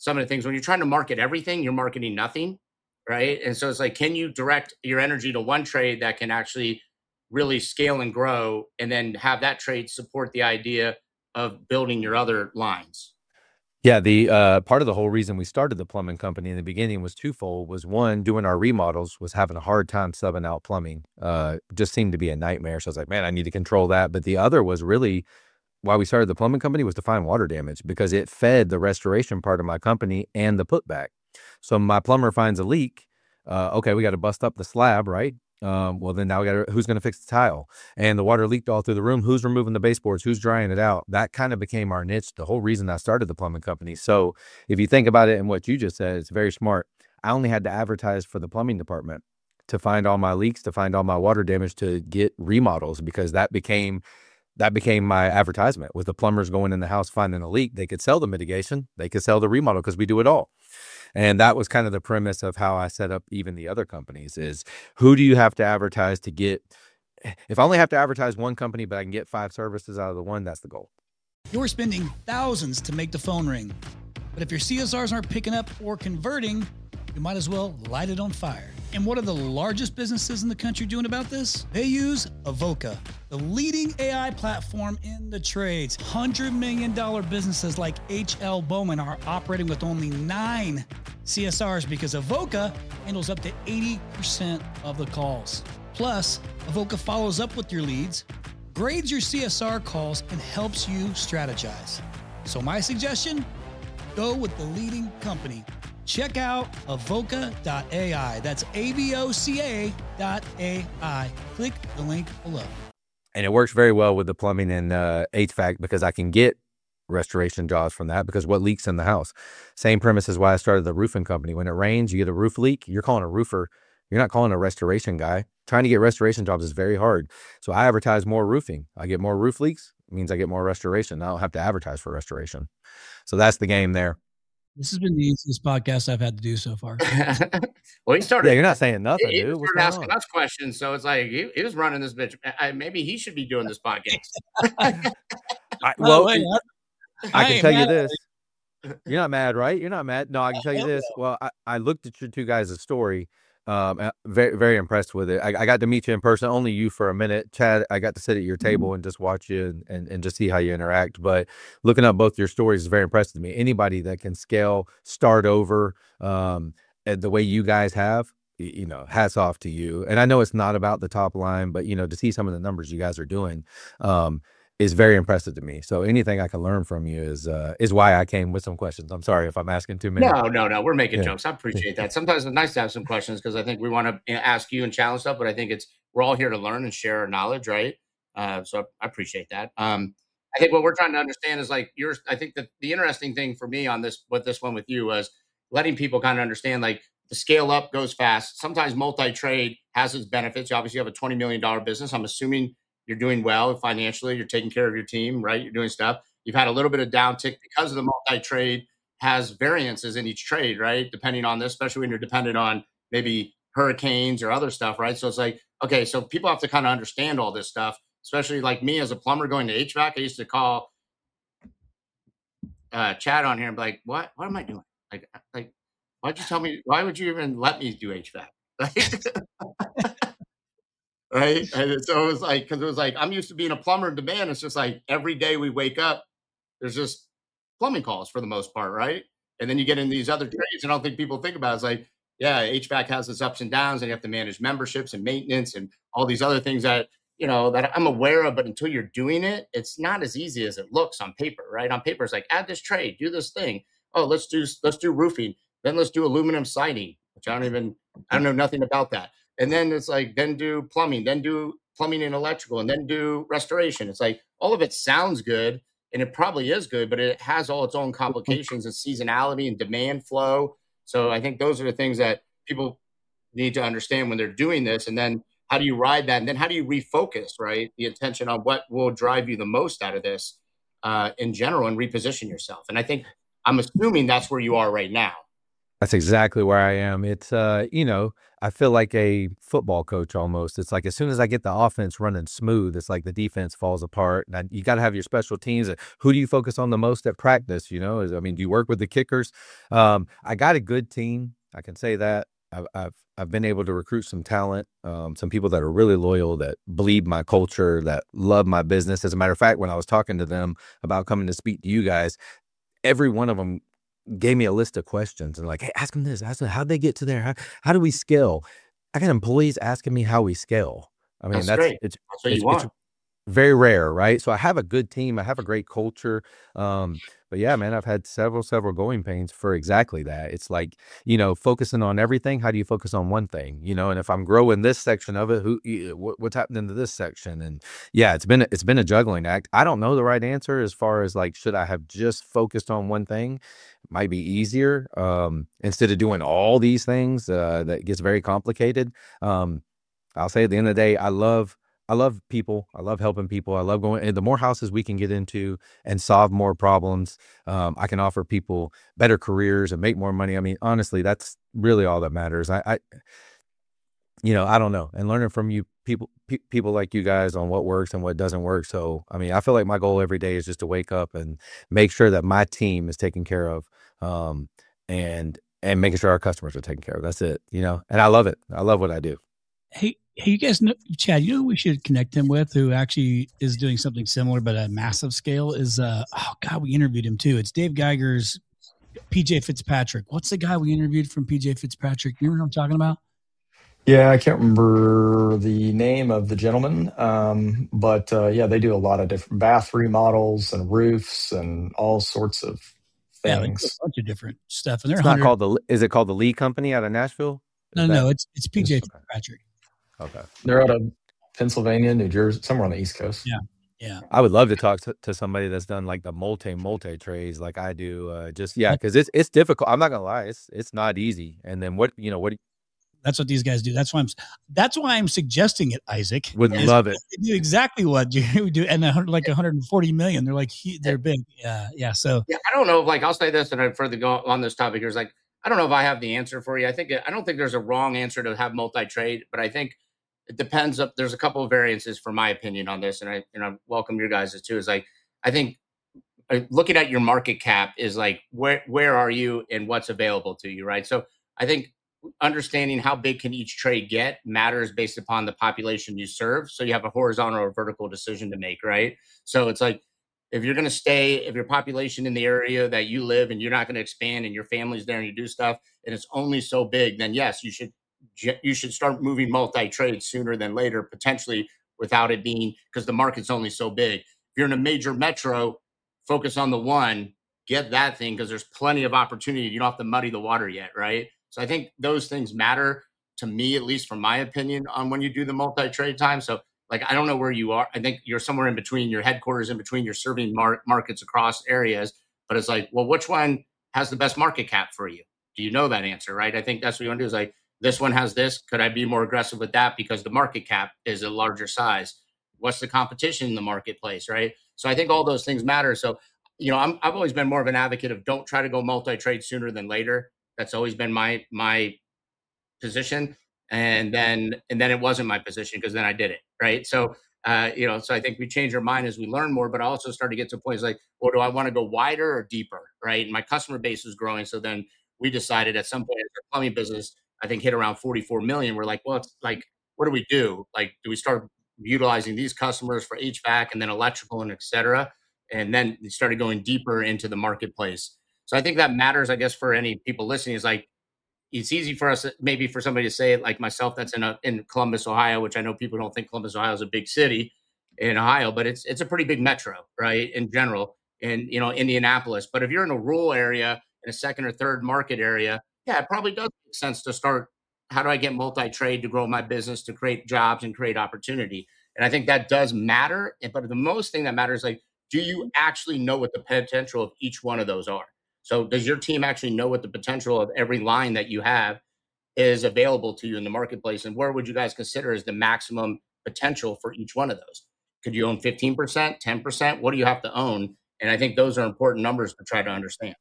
some of the things when you're trying to market everything, you're marketing nothing, right? And so it's like, can you direct your energy to one trade that can actually really scale and grow, and then have that trade support the idea of building your other lines? Yeah, the uh, part of the whole reason we started the plumbing company in the beginning was twofold. Was one, doing our remodels was having a hard time subbing out plumbing. Uh, just seemed to be a nightmare. So I was like, man, I need to control that. But the other was really why we started the plumbing company was to find water damage, because it fed the restoration part of my company and the putback. So my plumber finds a leak. Uh, okay, we got to bust up the slab, right? Um, well, then now we got to, who's going to fix the tile? And the water leaked all through the room. Who's removing the baseboards? Who's drying it out? That kind of became our niche. The whole reason I started the plumbing company. So if you think about it and what you just said, it's very smart. I only had to advertise for the plumbing department to find all my leaks, to find all my water damage, to get remodels, because that became that became my advertisement. With the plumbers going in the house, finding a leak, they could sell the mitigation, they could sell the remodel, because we do it all. And that was kind of the premise of how I set up even the other companies is, who do you have to advertise to get? If I only have to advertise one company, but I can get five services out of the one, that's the goal. You're spending thousands to make the phone ring. But if your C S Rs aren't picking up or converting, you might as well light it on fire. And what are the largest businesses in the country doing about this? They use Avoca, the leading A I platform in the trades. one hundred million dollars businesses like H L Bowman are operating with only nine C S Rs, because Avoca handles up to eighty percent of the calls. Plus, Avoca follows up with your leads, grades your C S R calls, and helps you strategize. So my suggestion, go with the leading company. Check out avoca dot A I. That's A V O C A dot A I. Click the link below. And it works very well with the plumbing and uh, H V A C, because I can get restoration jobs from that, because what leaks in the house. Same premise is why I started the roofing company. When it rains, you get a roof leak, you're calling a roofer. You're not calling a restoration guy. Trying to get restoration jobs is very hard. So I advertise more roofing. I get more roof leaks, it means I get more restoration. I don't have to advertise for restoration. So that's the game there. This has been the easiest podcast I've had to do so far. Well, he started. Yeah, you're not saying nothing, he, he dude. What's started going asking on? us questions, so it's like he, he was running this bitch. I, maybe he should be doing this podcast. I, well, wait, I, I can ain't tell you mad. this. You're not mad, right? You're not mad. No, I can tell you Hell this. Well, I, I looked at your two guys' story. Um, uh, very, very impressed with it. I, I got to meet you in person, only you for a minute. Chad, I got to sit at your table and just watch you and, and, and just see how you interact. But looking up both your stories is very impressive to me. Anybody that can scale, start over, um, and the way you guys have, y- you know, hats off to you. And I know it's not about the top line, but, you know, to see some of the numbers you guys are doing, um, is very impressive to me. So anything I can learn from you is uh, is why I came with some questions. I'm sorry if I'm asking too many. No, no, no. We're making Yeah. jokes. I appreciate that. Sometimes it's nice to have some questions, because I think we want to ask you and challenge stuff, but I think it's we're all here to learn and share our knowledge, right? Uh, so I appreciate that. Um, I think what we're trying to understand is like yours. I think that the interesting thing for me on this, with this one with you, was letting people kind of understand like the scale up goes fast. Sometimes multi-trade has its benefits. You obviously have a twenty million dollars business. I'm assuming you're doing well financially. You're taking care of your team, right? You're doing stuff. You've had a little bit of downtick because of the multi-trade has variances in each trade, right? Depending on this, especially when you're dependent on maybe hurricanes or other stuff, right? So it's like, okay, so people have to kind of understand all this stuff, especially like me as a plumber going to H V A C. I used to call uh, Chad on here and be like, what, what am I doing? Like, like, why'd you tell me, why would you even let me do H V A C? Right. And so it was like, because it was like, I'm used to being a plumber in demand. It's just like every day we wake up, there's just plumbing calls for the most part. Right. And then you get in these other trades, and I don't think people think about it. It's like, yeah, H V A C has its ups and downs, and you have to manage memberships and maintenance and all these other things that, you know, that I'm aware of. But until you're doing it, it's not as easy as it looks on paper. Right. On paper, it's like, add this trade, do this thing. Oh, let's do, let's do roofing. Then let's do aluminum siding, which I don't even, I don't know nothing about that. And then it's like, then do plumbing, then do plumbing and electrical, and then do restoration. It's like all of it sounds good, and it probably is good, but it has all its own complications and seasonality and demand flow. So I think those are the things that people need to understand when they're doing this. And then how do you ride that? And then how do you refocus, right? The attention on what will drive you the most out of this uh, in general, and reposition yourself. And I think, I'm assuming that's where you are right now. That's exactly where I am. It's, uh, you know, I feel like a football coach almost. It's like as soon as I get the offense running smooth, it's like the defense falls apart. And I, you got to have your special teams. Uh, Who do you focus on the most at practice? You know, is, I mean, do you work with the kickers? Um, I got a good team. I can say that. I've, I've, I've been able to recruit some talent, um, some people that are really loyal, that believe my culture, that love my business. As a matter of fact, when I was talking to them about coming to speak to you guys, every one of them gave me a list of questions and like, hey, ask them this, ask them how'd they get to there? How, how do we scale? I got employees asking me how we scale. I mean, That's that's, great. it's, That's what it's, you it's want. very rare, right? So I have a good team. I have a great culture. Um, but yeah, man, I've had several, several growing pains for exactly that. It's like, you know, focusing on everything. How do you focus on one thing? You know, and if I'm growing this section of it, who, y- what, what's happening to this section? And yeah, it's been, it's been a juggling act. I don't know the right answer as far as like, should I have just focused on one thing? Might be easier, um, instead of doing all these things, uh, that gets very complicated. Um, I'll say at the end of the day, I love, I love people. I love helping people. I love going, and the more houses we can get into and solve more problems, um, I can offer people better careers and make more money. I mean, honestly, that's really all that matters. I, I you know, I don't know. And learning from you people, pe- people like you guys on what works and what doesn't work. So, I mean, I feel like my goal every day is just to wake up and make sure that my team is taken care of, um, and, and making sure our customers are taken care of. That's it, you know, and I love it. I love what I do. Hey, hey, you guys know, Chad, you know who we should connect him with who actually is doing something similar, but at a massive scale is, uh, oh God, we interviewed him too. It's Dave Geiger's P J Fitzpatrick. What's the guy we interviewed from P J Fitzpatrick? You know what I'm talking about? Yeah, I can't remember the name of the gentleman, um, but uh, yeah, they do a lot of different bath remodels and roofs and all sorts of Yeah, they do a things. bunch of different stuff. And they're It's not one hundred. called the, is it called the Lee Company out of Nashville? Is No, that, no, it's it's P J okay. Fitzpatrick. Okay. They're out of Pennsylvania, New Jersey, somewhere on the East Coast. Yeah, yeah. I would love to talk to, to somebody that's done like the multi multi trades like I do. Uh, just yeah, That- because it's it's difficult. I'm not gonna lie, it's it's not easy. And then what you know what That's what these guys do. That's why I'm. That's why I'm suggesting it, Isaac. would is love it. They do exactly what you do, and a hundred- like one hundred forty million. They're like he, they're big. Yeah, yeah. So Yeah, I don't know. Like, I'll say this, and I further go on this topic. Here's like, I don't know if I have the answer for you. I think I don't think there's a wrong answer to have multi trade, but I think it depends. Up, there's a couple of variances for my opinion on this, and I and I welcome your guys' too. Is like, I think uh, looking at your market cap is like where where are you and what's available to you, right? So I think understanding how big can each trade get matters based upon the population you serve. So you have a horizontal or vertical decision to make, right? So it's like if you're going to stay, if your population in the area that you live and you're not going to expand and your family's there and you do stuff and it's only so big, then yes, you should you should start moving multi-trade sooner than later, potentially without it being because the market's only so big. If you're in a major metro, focus on the one, get that thing because there's plenty of opportunity. You don't have to muddy the water yet, right? So I think those things matter to me, at least from my opinion, on when you do the multi-trade time. So like, I don't know where you are. I think you're somewhere in between, your headquarters in between, you're serving mar- markets across areas, but it's like, well, which one has the best market cap for you? Do you know that answer, right? I think that's what you want to do is like, this one has this. Could I be more aggressive with that because the market cap is a larger size? What's the competition in the marketplace, right? So I think all those things matter. So, you know, I'm, I've always been more of an advocate of don't try to go multi-trade sooner than later. That's always been my my position. And then and then it wasn't my position because then I did it, right? So, uh, you know, so I think we change our mind as we learn more, but I also started to get to points like, well, do I want to go wider or deeper, right? And my customer base was growing. So then we decided at some point, our plumbing business, I think hit around forty-four million. We're like, well, it's like, what do we do? Like, do we start utilizing these customers for H V A C and then electrical and et cetera? And then we started going deeper into the marketplace. So I think that matters, I guess, for any people listening is like, it's easy for us, maybe for somebody to say it like myself, that's in a, in Columbus, Ohio, which I know people don't think Columbus, Ohio is a big city in Ohio, but it's, it's a pretty big metro, right? In general, in, you know, Indianapolis. But if you're in a rural area, in a second or third market area, yeah, it probably does make sense to start. How do I get multi-trade to grow my business, to create jobs and create opportunity? And I think that does matter. But the most thing that matters, like, do you actually know what the potential of each one of those are? So does your team actually know what the potential of every line that you have is available to you in the marketplace? And where would you guys consider is the maximum potential for each one of those? Could you own fifteen percent, ten percent? What do you have to own? And I think those are important numbers to try to understand.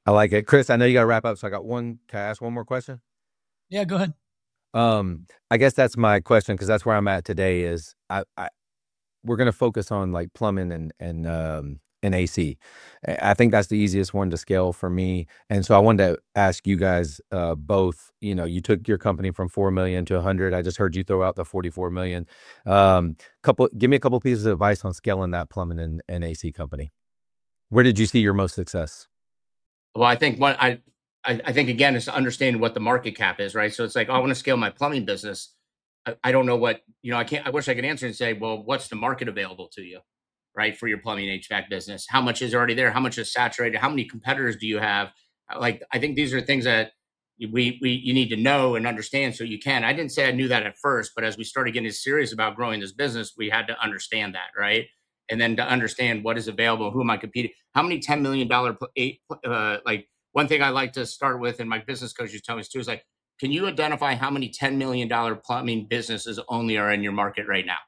I like it. Chris, I know you got to wrap up. So I got one, can I ask one more question? Yeah, go ahead. Um, I guess that's my question, because that's where I'm at today is I, I we're going to focus on like plumbing and, and, um, and A C. I think that's the easiest one to scale for me. And so I wanted to ask you guys uh, both, you know, you took your company from four million to a hundred. I just heard you throw out the forty-four million. Um, couple, give me a couple pieces of advice on scaling that plumbing and, and A C company. Where did you see your most success? Well, I think what I, I, I think again, is understanding what the market cap is, right? So it's like, oh, I want to scale my plumbing business. I, I don't know what, you know, I can't, I wish I could answer and say, well, what's the market available to you, right? For your plumbing H V A C business, how much is already there? How much is saturated? How many competitors do you have? Like, I think these are things that we, we, you need to know and understand so you can. I didn't say I knew that at first, but as we started getting serious about growing this business, we had to understand that, right? And then to understand what is available, who am I competing? How many ten million dollars, uh, like one thing I like to start with, and my business coaches tell me too, is like, can you identify how many ten million dollars plumbing businesses only are in your market right now?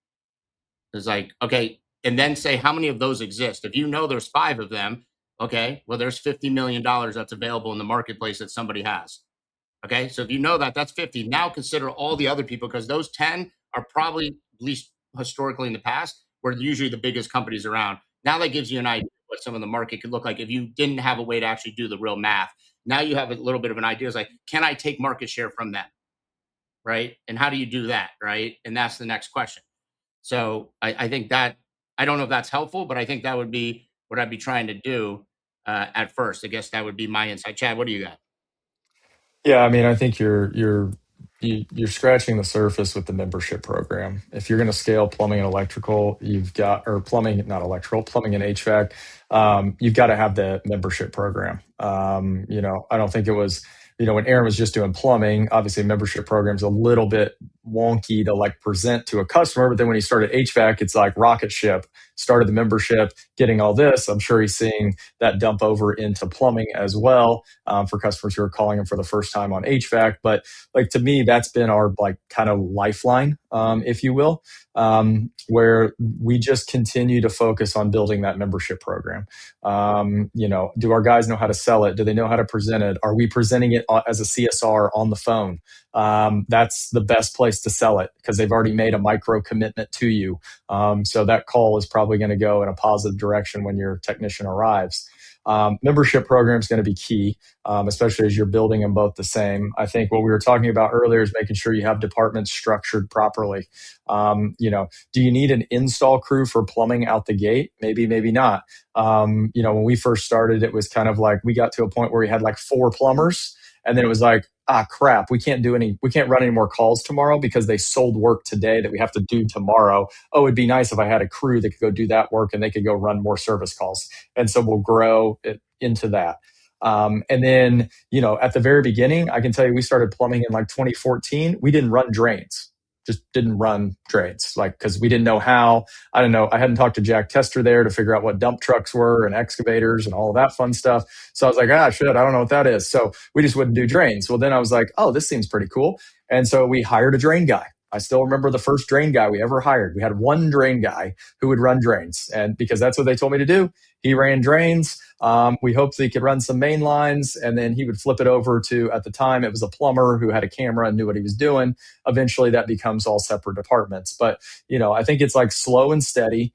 It's like, okay. And then say, how many of those exist? If you know there's five of them, okay, well, there's fifty million dollars that's available in the marketplace that somebody has. Okay. So if you know that, that's fifty. Now consider all the other people, because those ten are probably, at least historically in the past, were usually the biggest companies around. Now that gives you an idea of what some of the market could look like if you didn't have a way to actually do the real math. Now you have a little bit of an idea. It's like, can I take market share from them? Right. And how do you do that? Right. And that's the next question. So I, I think that, I don't know if that's helpful, but I think that would be what I'd be trying to do uh, at first. I guess that would be my insight. Chad, what do you got? Yeah, I mean, I think you're you're you, you're scratching the surface with the membership program. If you're going to scale plumbing and electrical, you've got or plumbing, not electrical, plumbing and H V A C, um, you've got to have the membership program. Um, you know, I don't think it was, you know, when Aaron was just doing plumbing, obviously membership program's a little bit wonky to like present to a customer. But then when he started H V A C, it's like rocket ship. Started the membership, getting all this. I'm sure he's seeing that dump over into plumbing as well um, for customers who are calling him for the first time on H V A C. But like to me, that's been our like kind of lifeline, um, if you will, um, where we just continue to focus on building that membership program. Um, you know, do our guys know how to sell it? Do they know how to present it? Are we presenting it as a C S R on the phone? Um, that's the best place to sell it because they've already made a micro commitment to you. Um, so that call is probably going to go in a positive direction when your technician arrives. Um, membership program is going to be key, um, especially as you're building them both the same. I think what we were talking about earlier is making sure you have departments structured properly. Um, you know, do you need an install crew for plumbing out the gate? Maybe, maybe not. Um, you know, when we first started, it was kind of like we got to a point where we had like four plumbers. And then it was like, ah, crap, we can't do any, we can't run any more calls tomorrow because they sold work today that we have to do tomorrow. Oh, it'd be nice if I had a crew that could go do that work and they could go run more service calls. And so we'll grow it into that. Um, and then, you know, at the very beginning, I can tell you, we started plumbing in like twenty fourteen. We didn't run drains. Just didn't run drains, like, because we didn't know how. I don't know. I hadn't talked to Jack Tester there to figure out what dump trucks were and excavators and all of that fun stuff. So I was like, ah, shit, I don't know what that is. So we just wouldn't do drains. Well, then I was like, oh, this seems pretty cool. And so we hired a drain guy. I still remember the first drain guy we ever hired. We had one drain guy who would run drains, and because that's what they told me to do. He ran drains. Um, we hoped that he could run some main lines, and then he would flip it over to, at the time, it was a plumber who had a camera and knew what he was doing. Eventually, that becomes all separate departments. But, you know, I think it's like slow and steady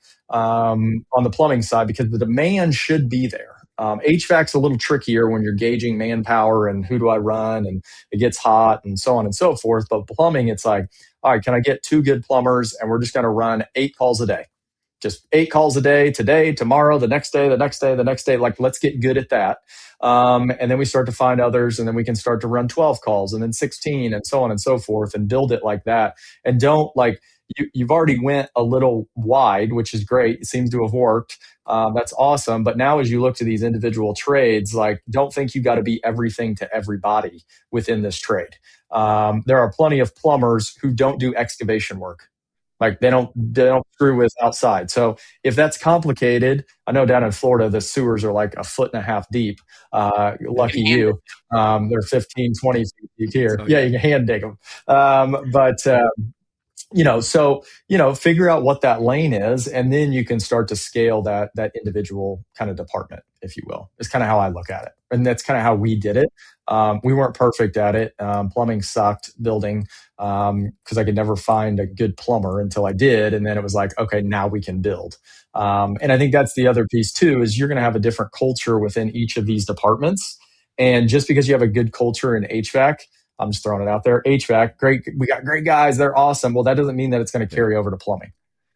um, on the plumbing side because the demand should be there. Um, H V A C's a little trickier when you're gauging manpower and who do I run, and it gets hot and so on and so forth. But plumbing, it's like, all right, can I get two good plumbers, and we're just going to run eight calls a day. Just eight calls a day, today, tomorrow, the next day, the next day, the next day. Like, let's get good at that. Um, and then we start to find others, and then we can start to run twelve calls and then sixteen and so on and so forth and build it like that. And don't like, you, you've already went a little wide, which is great. It seems to have worked. Um, that's awesome. But now as you look to these individual trades, like, don't think you got to be everything to everybody within this trade. Um, there are plenty of plumbers who don't do excavation work. Like they don't, they don't screw with outside. So if that's complicated, I know down in Florida, the sewers are like a foot and a half deep. Uh, lucky you. Um, they're fifteen, twenty feet deep here. Yeah, you can hand dig them. Um, but, uh, you know, so, you know, figure out what that lane is, and then you can start to scale that, that individual kind of department. if you will. It's kind of how I look at it. And that's kind of how we did it. Um, we weren't perfect at it. Um, plumbing sucked, building, um, because I could never find a good plumber until I did. And then it was like, okay, now we can build. Um, and I think that's the other piece too, is you're going to have a different culture within each of these departments. And just because you have a good culture in H V A C, I'm just throwing it out there, H V A C, great, we got great guys, they're awesome. Well, that doesn't mean that it's going to carry over to plumbing.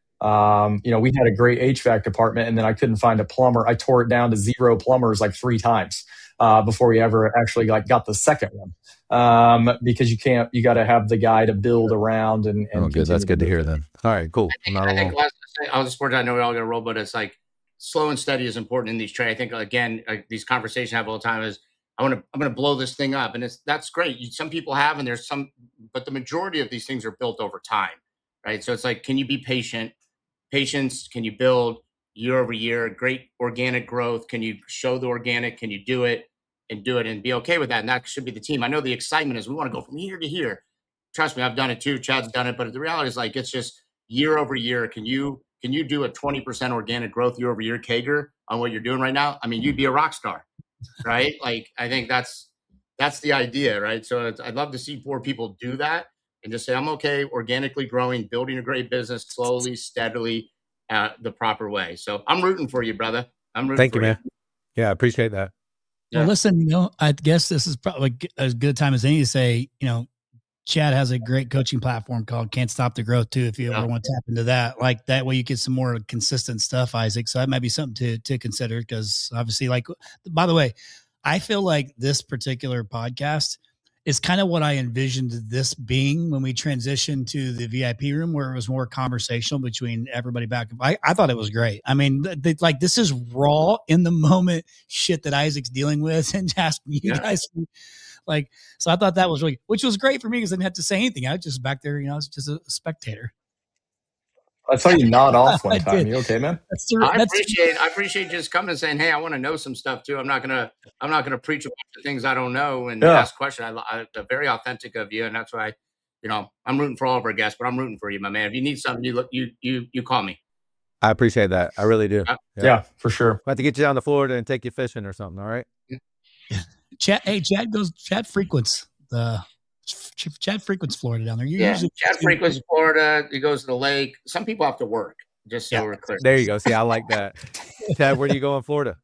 Um, you know, we had a great H V A C department, and then I couldn't find a plumber. I tore it down to zero plumbers like three times uh, before we ever actually like got the second one. Um, because you can't, you got to have the guy to build around and. and oh, good. That's good to hear. Then, all right, cool. I think, I'm not I, think alone. I was a sport. I know we're all going to roll, but it's like slow and steady is important in these trades. I think again, like these conversations I have all the time is. I want to, I'm going to blow this thing up. And it's, that's great. You, some people have, and there's some, but the majority of these things are built over time, right? So it's like, can you be patient? Patience, can you build year over year? Great organic growth. Can you show the organic? Can you do it and do it and be okay with that? And that should be the team. I know the excitement is we want to go from here to here. Trust me, I've done it too. Chad's done it. But the reality is like, it's just year over year. Can you, can you do a twenty percent organic growth year over year C A G R on what you're doing right now? I mean, you'd be a rock star. Right? Like, I think that's, that's the idea, right? So it's, I'd love to see more people do that and just say, I'm okay, organically growing, building a great business, slowly, steadily, uh, the proper way. So I'm rooting for you, brother. I'm rooting Thank for you, man. Yeah, I appreciate that. Well, Yeah. listen, you know, I guess this is probably as good a time as any to say, you know, Chad has a great coaching platform called Can't Stop the Growth too. If you Yeah. ever want to tap into that, like that way you get some more consistent stuff, Isaac. So that might be something to, to consider because obviously like, by the way, I feel like this particular podcast is kind of what I envisioned this being when we transitioned to the V I P room where it was more conversational between everybody back. I, I thought it was great. I mean, th- th- like this is raw in the moment shit that Isaac's dealing with and asking you Yeah. guys like, so I thought that was really, which was great for me because I didn't have to say anything. I was just back there, you know, I was just a spectator. I saw you nod off I one time. did. You okay, man? That's the, I that's, appreciate, I appreciate just coming and saying, hey, I want to know some stuff too. I'm not going to, I'm not going to preach a bunch of things I don't know and Yeah. ask questions. I, I, they're very authentic of you. And that's why, you know, I'm rooting for all of our guests, but I'm rooting for you, my man. If you need something, you look, you, you, you call me. I appreciate that. I really do. Yeah. Yeah. Yeah, for sure. We'll have to get you down to Florida and take you fishing or something. All right. Chad, hey, Chad goes, Chad frequents the, Ch- Chad frequents Florida down there. You Yeah. usually Chad frequents Florida. He goes to the lake. Some people have to work, just so Yeah. we're clear. There you go. See, I like that. Chad, where do you go in Florida?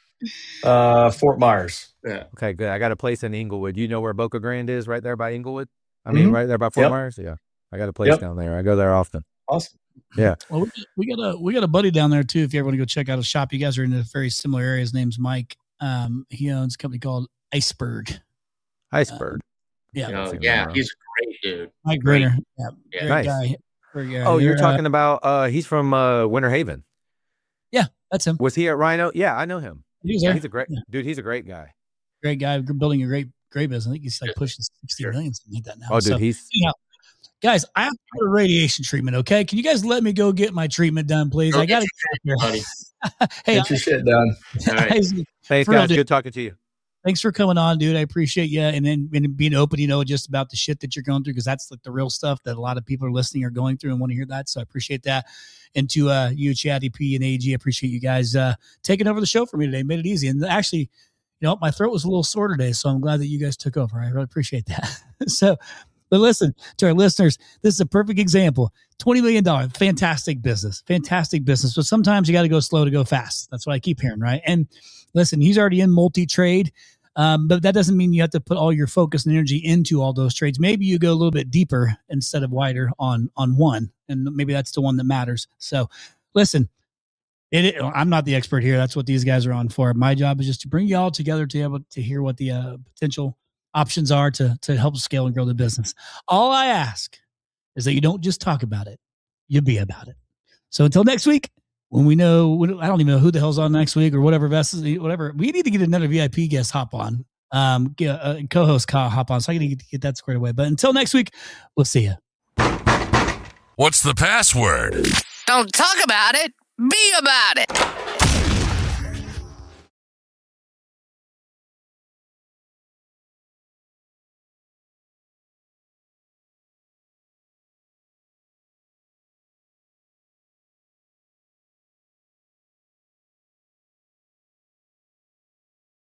Uh, Fort Myers. Yeah. Okay, good. I got a place in Inglewood. You know where Boca Grande is, right there by Inglewood? I mean, Mhm. right there by Fort Yep. Myers? Yeah. I got a place Yep. down there. I go there often. Awesome. Well, we, we got a we got a buddy down there too. If you ever want to go check out a shop, you guys are in a very similar area. His name's Mike. Um, he owns a company called Iceberg. Iceberg. Yeah, You know, I've seen yeah. him He's a great dude. Mike great. Grinner. Yeah, Yeah. great Nice. guy. Great guy. Oh, you're Uh, talking about, uh, he's from uh, Winter Haven. That's him. Was he at Rhino? Yeah, I know him. He was there. He's a great, Yeah. dude, he's a great guy. Great guy. Building a great great business. I think he's like pushing sixty Sure. million, something like that now. Oh, dude, So, he's, anyhow, guys, I have to go to radiation treatment. Okay, can you guys let me go get my treatment done, please? Go I got get to your get buddy. here. Hey, Get your shit done. All right. Isaac, thanks, For real, guys. dude. Good talking to you. thanks for coming on, dude. I appreciate you and then and being open, you know, just about the shit that you're going through because that's like the real stuff that a lot of people are listening are going through and want to hear that. So I appreciate that. And to uh, you, Chatty P and A G, I appreciate you guys uh, taking over the show for me today. Made it easy. And actually, you know, my throat was a little sore today, so I'm glad that you guys took over. I really appreciate that. so, but listen to our listeners. This is a perfect example. twenty million dollars, fantastic business, fantastic business. But sometimes you got to go slow to go fast. That's what I keep hearing, right? And listen, he's already in multi-trade. Um, but that doesn't mean you have to put all your focus and energy into all those trades. Maybe you go a little bit deeper instead of wider on on one, and maybe that's the one that matters. So, listen, it, it, I'm not the expert here. That's what these guys are on for. My job is just to bring you all together to be able to hear what the uh, potential options are to to help scale and grow the business. All I ask is that you don't just talk about it; you be about it. So until next week. When we know, I don't even know who the hell's on next week or whatever vessels, whatever. We need to get another V I P guest hop on, um, get a co-host hop on. So I got to get that squared away. But until next week, we'll see you. What's the password? Don't talk about it. Be about it.